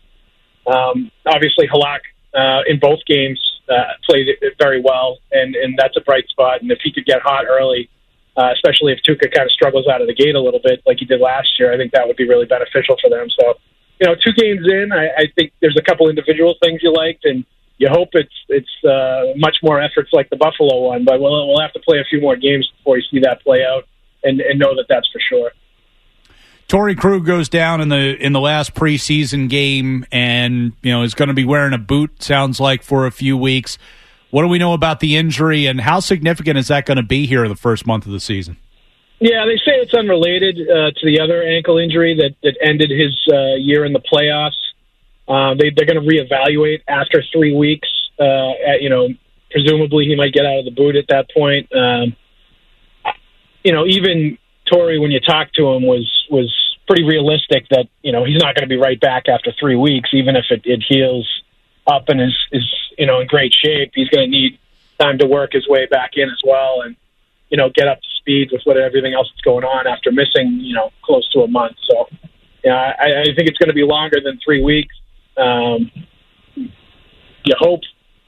Um, obviously, Halak uh, in both games uh, played it very well, and, and that's a bright spot. And if he could get hot early, uh, especially if Tuukka kind of struggles out of the gate a little bit like he did last year, I think that would be really beneficial for them. So, you know, two games in, I, I think there's a couple individual things you liked, and you hope it's it's uh, much more efforts like the Buffalo one, but we'll we'll have to play a few more games before you see that play out and, and know that that's for sure. Torrey Krug goes down in the in the last preseason game, and you know is going to be wearing a boot. Sounds like for a few weeks. What do we know about the injury, and how significant is that going to be here in the first month of the season? Yeah, they say it's unrelated uh, to the other ankle injury that that ended his uh, year in the playoffs. Uh, they, they're going to reevaluate after three weeks. Uh, at, you know, presumably he might get out of the boot at that point. Um, you know, even Torrey, when you talk to him, was was pretty realistic that you know he's not going to be right back after three weeks, even if it, it heals up and is is you know in great shape. He's going to need time to work his way back in as well, and you know get up to speed with what everything else that's going on after missing you know close to a month. So, yeah, I, I think it's going to be longer than three weeks. Um, you hope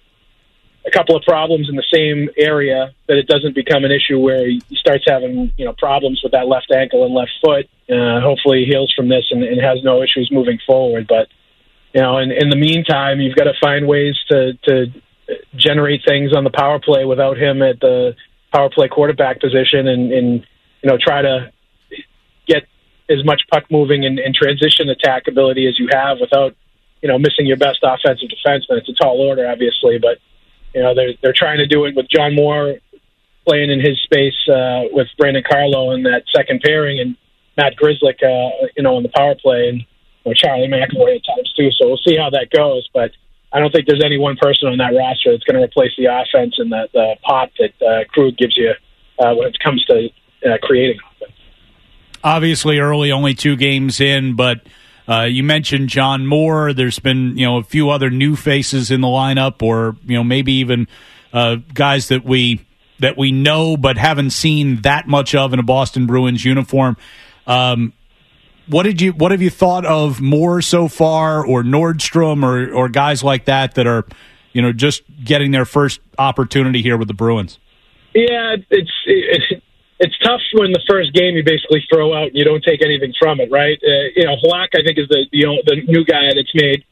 a couple of problems in the same area that it doesn't become an issue where he starts having you know problems with that left ankle and left foot. Uh, hopefully he heals from this and, and has no issues moving forward. But you know, in, in the meantime, you've got to find ways to to generate things on the power play without him at the power play quarterback position, and, and you know try to get as much puck moving and, and transition attack ability as you have without you know, missing your best offensive defenseman. It's a tall order, obviously, but, you know, they're, they're trying to do it with John Moore playing in his space uh, with Brandon Carlo in that second pairing and Matt Grzelcyk, uh, you know, on the power play, and you know, Charlie McAvoy at times, too. So we'll see how that goes, but I don't think there's any one person on that roster that's going to replace the offense and the, the pop that uh, Krug gives you uh, when it comes to uh, creating offense. Obviously, early, only two games in, but Uh, you mentioned John Moore. There's been, you know, a few other new faces in the lineup, or you know, maybe even uh, guys that we that we know but haven't seen that much of in a Boston Bruins uniform. Um, what did you? What have you thought of Moore so far, or Nordstrom, or or guys like that that are, you know, just getting their first opportunity here with the Bruins? Yeah, it's. It, It's tough when the first game you basically throw out and you don't take anything from it, right? Uh, you know, Halak, I think, is the, the the new guy that's made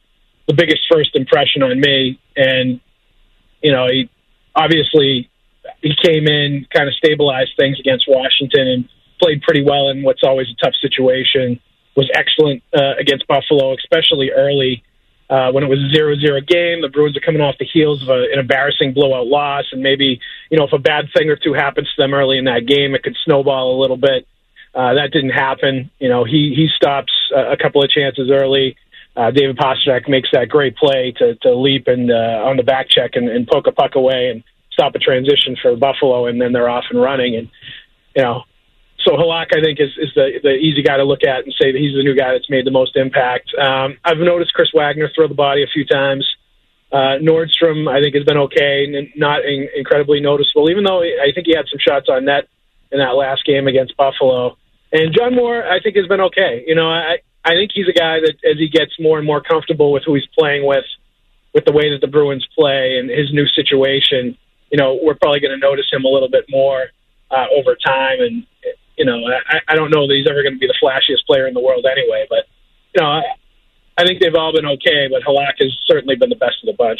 the biggest first impression on me. And, you know, he obviously he came in, kind of stabilized things against Washington and played pretty well in what's always a tough situation, was excellent uh, against Buffalo, especially early uh, when it was a zero zero game. The Bruins are coming off the heels of a, an embarrassing blowout loss, and maybe, you know, if a bad thing or two happens to them early in that game, it could snowball a little bit. Uh, that didn't happen. You know, he, he stops uh, a couple of chances early. Uh, David Pastrnak makes that great play to, to leap and uh, on the back check and, and poke a puck away and stop a transition for Buffalo, and then they're off and running. And, you know, so Halak, I think, is, is the, the easy guy to look at and say that he's the new guy that's made the most impact. Um, I've noticed Chris Wagner throw the body a few times. Uh, Nordstrom, I think, has been okay, n- not in- incredibly noticeable, even though I think he had some shots on net in that last game against Buffalo. And John Moore, I think, has been okay. You know, I, I think he's a guy that, as he gets more and more comfortable with who he's playing with, with the way that the Bruins play and his new situation, you know, we're probably going to notice him a little bit more uh, over time. And, you know, I, I don't know that he's ever going to be the flashiest player in the world anyway. But, you know, I, I think they've all been okay, but Halak has certainly been the best of the bunch.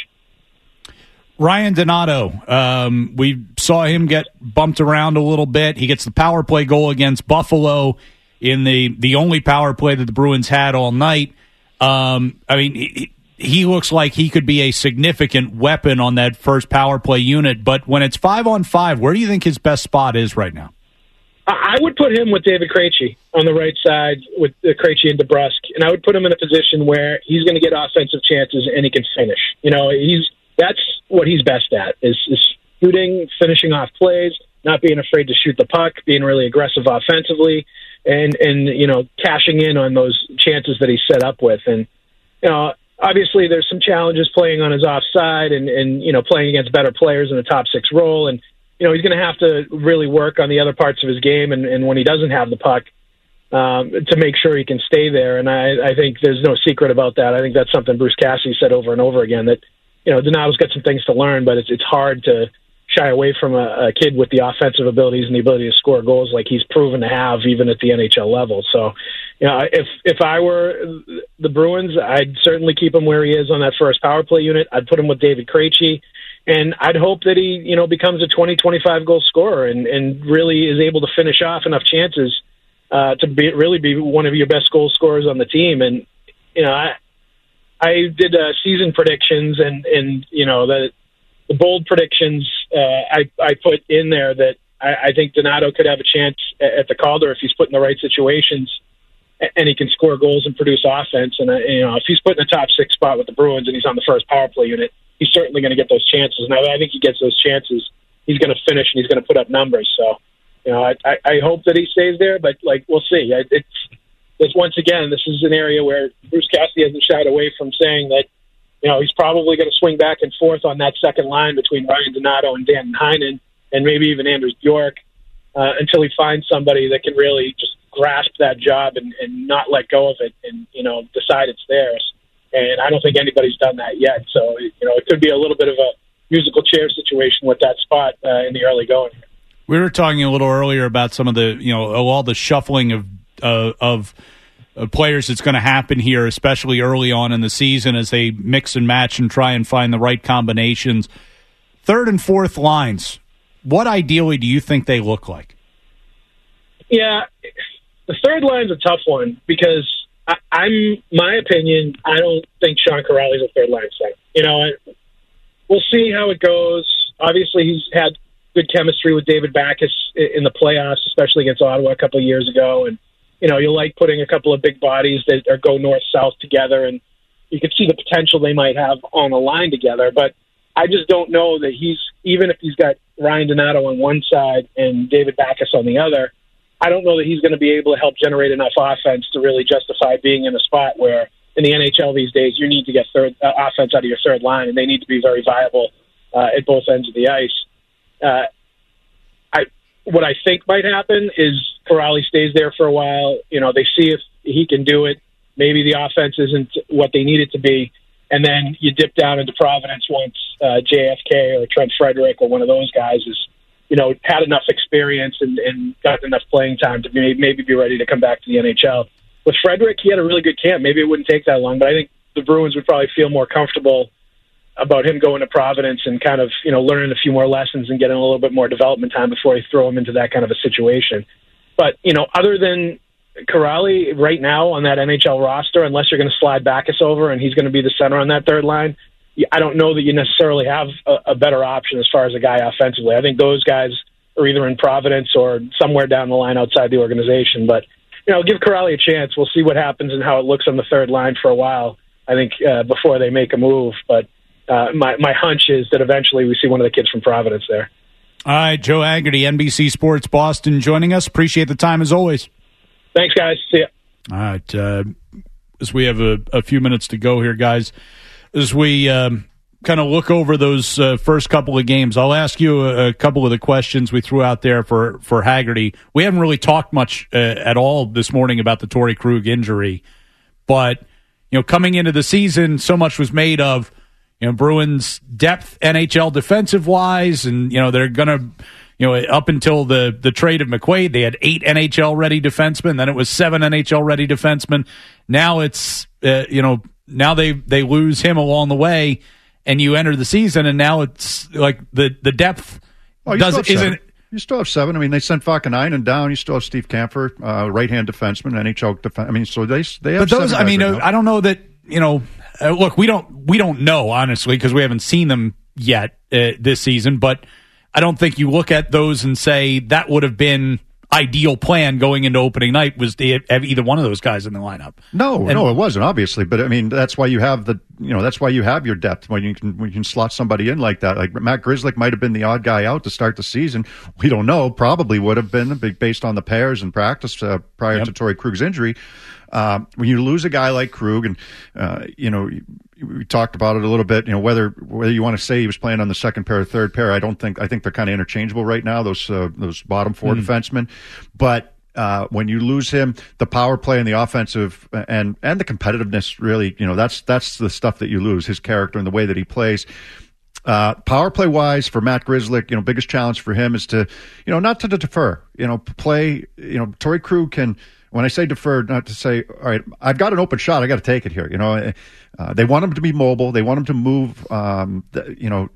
Ryan Donato, um, we saw him get bumped around a little bit. He gets the power play goal against Buffalo in the, the only power play that the Bruins had all night. Um, I mean, he, he looks like he could be a significant weapon on that first power play unit. But when it's five on five, where do you think his best spot is right now? I would put him with David Krejci on the right side with uh, Krejci and DeBrusk, and I would put him in a position where he's going to get offensive chances and he can finish. You know, he's that's what he's best at is, is shooting, finishing off plays, not being afraid to shoot the puck, being really aggressive offensively, and and you know, cashing in on those chances that he's set up with. And you know, obviously there's some challenges playing on his offside and and you know, playing against better players in a top six role. And you know, he's going to have to really work on the other parts of his game, and, and when he doesn't have the puck, um, to make sure he can stay there. And I, I think there's no secret about that. I think that's something Bruce Cassidy said over and over again, that, you know, Donato's got some things to learn, but it's it's hard to shy away from a, a kid with the offensive abilities and the ability to score goals like he's proven to have, even at the N H L level. So, you know, if if I were the Bruins, I'd certainly keep him where he is on that first power play unit. I'd put him with David Krejci. And I'd hope that he, you know, becomes a twenty, twenty-five goal scorer and, and really is able to finish off enough chances uh, to be really be one of your best goal scorers on the team. And, you know, I I did uh, season predictions and, and you know, the, the bold predictions uh, I, I put in there that I, I think Donato could have a chance at the Calder if he's put in the right situations and he can score goals and produce offense. And, uh, you know, if he's put in the top six spot with the Bruins and he's on the first power play unit, he's certainly going to get those chances. And I think he gets those chances, he's going to finish and he's going to put up numbers. So, you know, I, I, I hope that he stays there, but, like, we'll see. It's, it's once again, this is an area where Bruce Cassidy hasn't shied away from saying that, you know, he's probably going to swing back and forth on that second line between Ryan Donato and Dan Heinen and maybe even Anders Bjork uh, until he finds somebody that can really just grasp that job and, and not let go of it and, you know, decide it's theirs. And I don't think anybody's done that yet. So, you know, it could be a little bit of a musical chair situation with that spot uh, in the early going. We were talking a little earlier about some of the, you know, all the shuffling of uh, of uh, players that's going to happen here, especially early on in the season as they mix and match and try and find the right combinations. Third and fourth lines, what ideally do you think they look like? Yeah, the third line's a tough one because I, I'm, my opinion, I don't think Sean Kuraly's a third line center. You know, we'll see how it goes. Obviously, he's had good chemistry with David Backes in the playoffs, especially against Ottawa a couple of years ago. And, you know, you like putting a couple of big bodies that are go north-south together, and you can see the potential they might have on a line together. But I just don't know that he's, even if he's got Ryan Donato on one side and David Backes on the other, I don't know that he's going to be able to help generate enough offense to really justify being in a spot where in the N H L these days you need to get third uh, offense out of your third line, and they need to be very viable uh, at both ends of the ice. Uh, I what I think might happen is Kuraly stays there for a while. You know, they see if he can do it. Maybe the offense isn't what they need it to be, and then you dip down into Providence once uh, J F K or Trent Frederick or one of those guys is, you know, had enough experience and, and got enough playing time to be, maybe be ready to come back to the N H L. With Frederick, he had a really good camp. Maybe it wouldn't take that long, but I think the Bruins would probably feel more comfortable about him going to Providence and kind of, you know, learning a few more lessons and getting a little bit more development time before you throw him into that kind of a situation. But, you know, other than Kuraly right now on that N H L roster, unless you're going to slide Backes over and he's going to be the center on that third line, I don't know that you necessarily have a, a better option as far as a guy offensively. I think those guys are either in Providence or somewhere down the line outside the organization. But, you know, give Kuraly a chance. We'll see what happens and how it looks on the third line for a while, I think, uh, before they make a move. But uh, my, my hunch is that eventually we see one of the kids from Providence there. All right, Joe Haggerty, N B C Sports Boston, joining us. Appreciate the time as always. Thanks, guys. See ya. All right. Uh, as we have a, a few minutes to go here, guys, as we um, kind of look over those uh, first couple of games, I'll ask you a, a couple of the questions we threw out there for, for Haggerty. We haven't really talked much uh, at all this morning about the Torrey Krug injury, but you know, coming into the season, so much was made of you know Bruins depth N H L defensive wise, and you know they're gonna you know up until the the trade of McQuaid, they had eight N H L ready defensemen. Then it was seven N H L ready defensemen. Now it's uh, you know now they they lose him along the way, and you enter the season, and now it's like the the depth oh, doesn't isn't. You still have seven. I mean, they sent Vakanainen down. You still have Steve Kampfer, uh, right-hand defenseman, N H L defense. I mean, so they they have. But those, seven I mean, right I don't know that you know. Uh, look, we don't we don't know honestly because we haven't seen them yet uh, this season. But I don't think you look at those and say that would have been ideal plan going into opening night was to have either one of those guys in the lineup. No, and, no, it wasn't obviously. But I mean, that's why you have the you know that's why you have your depth when you can when you can slot somebody in like that. Like Matt Grzelcyk might have been the odd guy out to start the season. We don't know. Probably would have been based on the pairs and practice uh, prior yep. to Torrey Krug's injury. Um, when you lose a guy like Krug, and uh, you know, we talked about it a little bit. You know, whether whether you want to say he was playing on the second pair or third pair, I don't think. I think they're kind of interchangeable right now. Those uh, those bottom four mm. defensemen, but uh, when you lose him, the power play and the offensive and and the competitiveness, really, you know, that's that's the stuff that you lose. His character and the way that he plays. Uh, power play wise for Matt Grzelcyk, you know, biggest challenge for him is to, you know, not to defer. You know, play. You know, Torrey Krug can. When I say deferred, not to say, all right, I've got an open shot, I got to take it here. You know, uh, they want him to be mobile. They want him to move. Um, the, you know,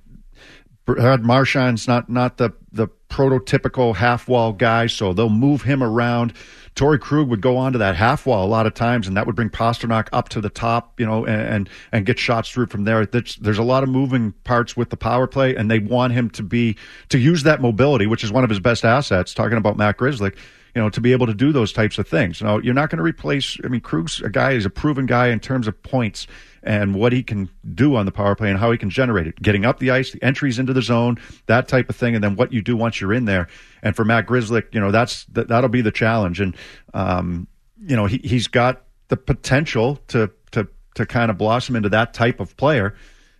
Brad Marchand's not not the the prototypical half wall guy, so they'll move him around. Torrey Krug would go onto that half wall a lot of times, and that would bring Pasternak up to the top, you know, and and, and get shots through from there. There's, there's a lot of moving parts with the power play, and they want him to be to use that mobility, which is one of his best assets. Talking about Matt Grzelcyk. You know, to be able to do those types of things. Now, you're not going to replace, I mean, Krug's a guy, he's a proven guy in terms of points and what he can do on the power play and how he can generate it. Getting up the ice, the entries into the zone, that type of thing, and then what you do once you're in there. And for Matt Grzelcyk, you know, that's that, that'll be the challenge. And, um, you know, he, he's got the potential to, to, to kind of blossom into that type of player.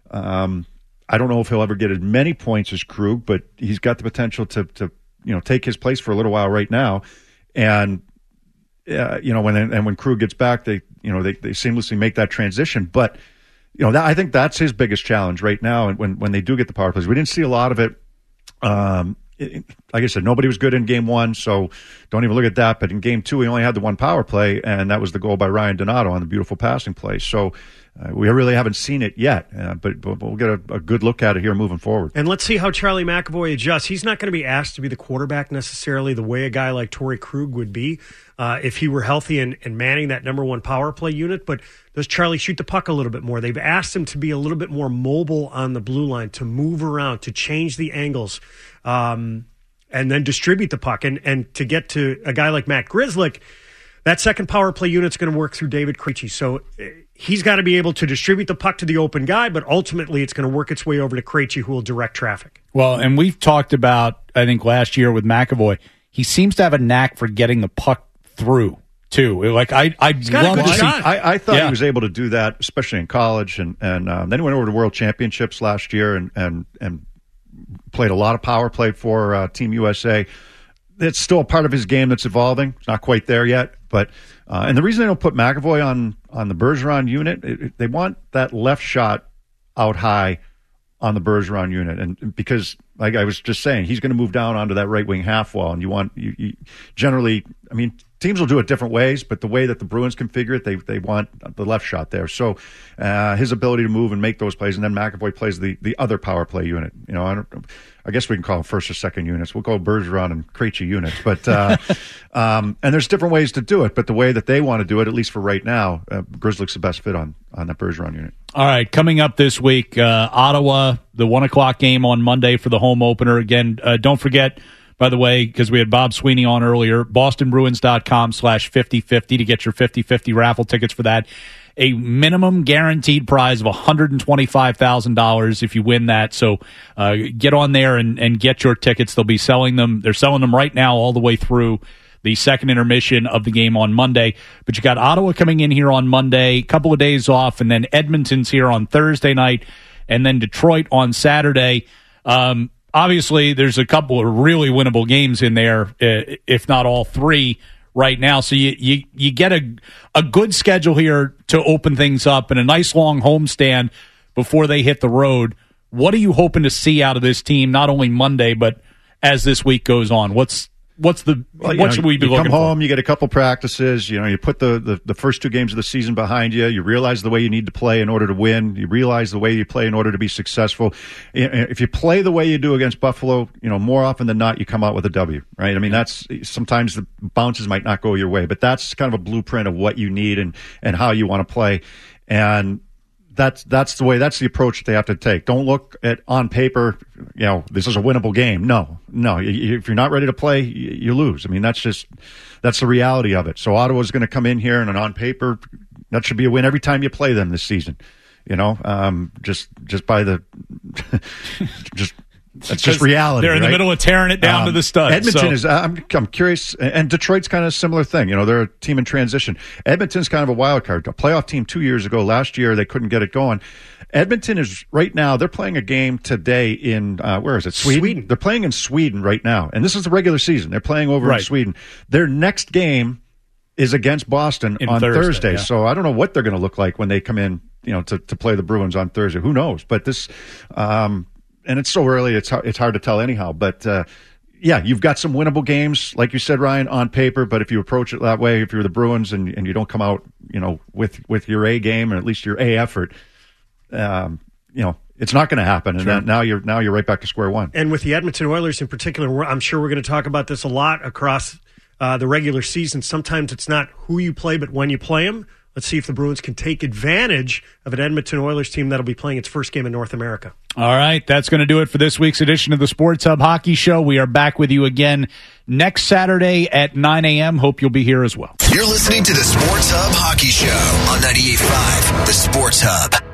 Um, I don't know if he'll ever get as many points as Krug, but he's got the potential to, to, you know, take his place for a little while right now. And, uh, you know, when and when Krug gets back, they, you know, they, they seamlessly make that transition. But, you know, that, I think that's his biggest challenge right now. And when, when they do get the power plays, we didn't see a lot of it. Um, it, like I said, nobody was good in game one, so don't even look at that. But in game two, we only had the one power play, and that was the goal by Ryan Donato on the beautiful passing play. So uh, we really haven't seen it yet, uh, but, but we'll get a, a good look at it here moving forward. And let's see how Charlie McAvoy adjusts. He's not going to be asked to be the quarterback necessarily the way a guy like Torrey Krug would be uh, if he were healthy and, and manning that number one power play unit. But does Charlie shoot the puck a little bit more? They've asked him to be a little bit more mobile on the blue line, to move around, to change the angles. Um, and then distribute the puck. And, and to get to a guy like Matt Grzelcyk, that second power play unit's going to work through David Krejci. So he's got to be able to distribute the puck to the open guy, but ultimately it's going to work its way over to Krejci, who will direct traffic. Well, and we've talked about, I think, last year with McAvoy, he seems to have a knack for getting the puck through, too. Like, I, I'd love to see. I, I thought yeah. he was able to do that, especially in college. And, and um, then he went over to World Championships last year and, and, and played a lot of power play for uh, Team U S A. It's still a part of his game that's evolving. It's not quite there yet. But uh, and the reason they don't put McAvoy on, on the Bergeron unit, it, it, they want that left shot out high on the Bergeron unit. And because, like I was just saying, he's going to move down onto that right wing half wall. And you want, you, you generally, I mean, teams will do it different ways, but the way that the Bruins configure it, they they want the left shot there. So uh, his ability to move and make those plays, and then McAvoy plays the, the other power play unit. You know, I, don't, I guess we can call them first or second units. We'll call Bergeron and Krejci units. But uh, um, and there's different ways to do it, but the way that they want to do it, at least for right now, uh, Grizzlick's the best fit on, on that Bergeron unit. All right, coming up this week, uh, Ottawa, the one o'clock game on Monday for the home opener. Again, uh, don't forget, by the way, because we had Bob Sweeney on earlier, bostonbruins.com slash 5050 to get your fifty fifty raffle tickets for that. A minimum guaranteed prize of one hundred twenty-five thousand dollars if you win that. So uh, get on there and, and get your tickets. They'll be selling them. They're selling them right now all the way through the second intermission of the game on Monday. But you got Ottawa coming in here on Monday, a couple of days off, and then Edmonton's here on Thursday night, and then Detroit on Saturday. Um, obviously, there's a couple of really winnable games in there, uh, if not all three right now. So you, you, you get a, a good schedule here to open things up and a nice long homestand before they hit the road. What are you hoping to see out of this team, not only Monday, but as this week goes on? What's What's the well, what know, should we be you looking come for? home, you get a couple practices, you know, you put the, the, the first two games of the season behind you, you realize the way you need to play in order to win, you realize the way you play in order to be successful. If you play the way you do against Buffalo, you know, more often than not, you come out with a W, right? I mean, that's sometimes the bounces might not go your way, but that's kind of a blueprint of what you need and, and how you want to play. And That's that's the way. That's the approach that they have to take. Don't look at on paper. You know, this is a winnable game. No, no. You, if you're not ready to play, you, you lose. I mean, that's just that's the reality of it. So Ottawa's going to come in here, and on paper, that should be a win every time you play them this season. You know, um, just just by the just. That's just reality. They're in right? the middle of tearing it down um, to the studs. Edmonton so. is. I'm, I'm curious, and Detroit's kind of a similar thing. You know, they're a team in transition. Edmonton's kind of a wild card. A playoff team two years ago. Last year they couldn't get it going. Edmonton is right now. They're playing a game today in uh, where is it? Sweden? Sweden. They're playing in Sweden right now, and this is the regular season. They're playing over right. in Sweden. Their next game is against Boston in on Thursday. Thursday. Yeah. So I don't know what they're going to look like when they come in. You know, to to play the Bruins on Thursday. Who knows? But this. Um, And it's so early, it's hard, it's hard to tell anyhow. But, uh, yeah, you've got some winnable games, like you said, Ryan, on paper. But if you approach it that way, if you're the Bruins and, and you don't come out, you know, with, with your A game or at least your A effort, um, you know, it's not going to happen. And Sure. then now you're now you're right back to square one. And with the Edmonton Oilers in particular, we're, I'm sure we're going to talk about this a lot across uh, the regular season. Sometimes it's not who you play, but when you play them. Let's see if the Bruins can take advantage of an Edmonton Oilers team that'll be playing its first game in North America. All right, that's going to do it for this week's edition of the Sports Hub Hockey Show. We are back with you again next Saturday at nine a.m. Hope you'll be here as well. You're listening to the Sports Hub Hockey Show on ninety-eight point five, The Sports Hub.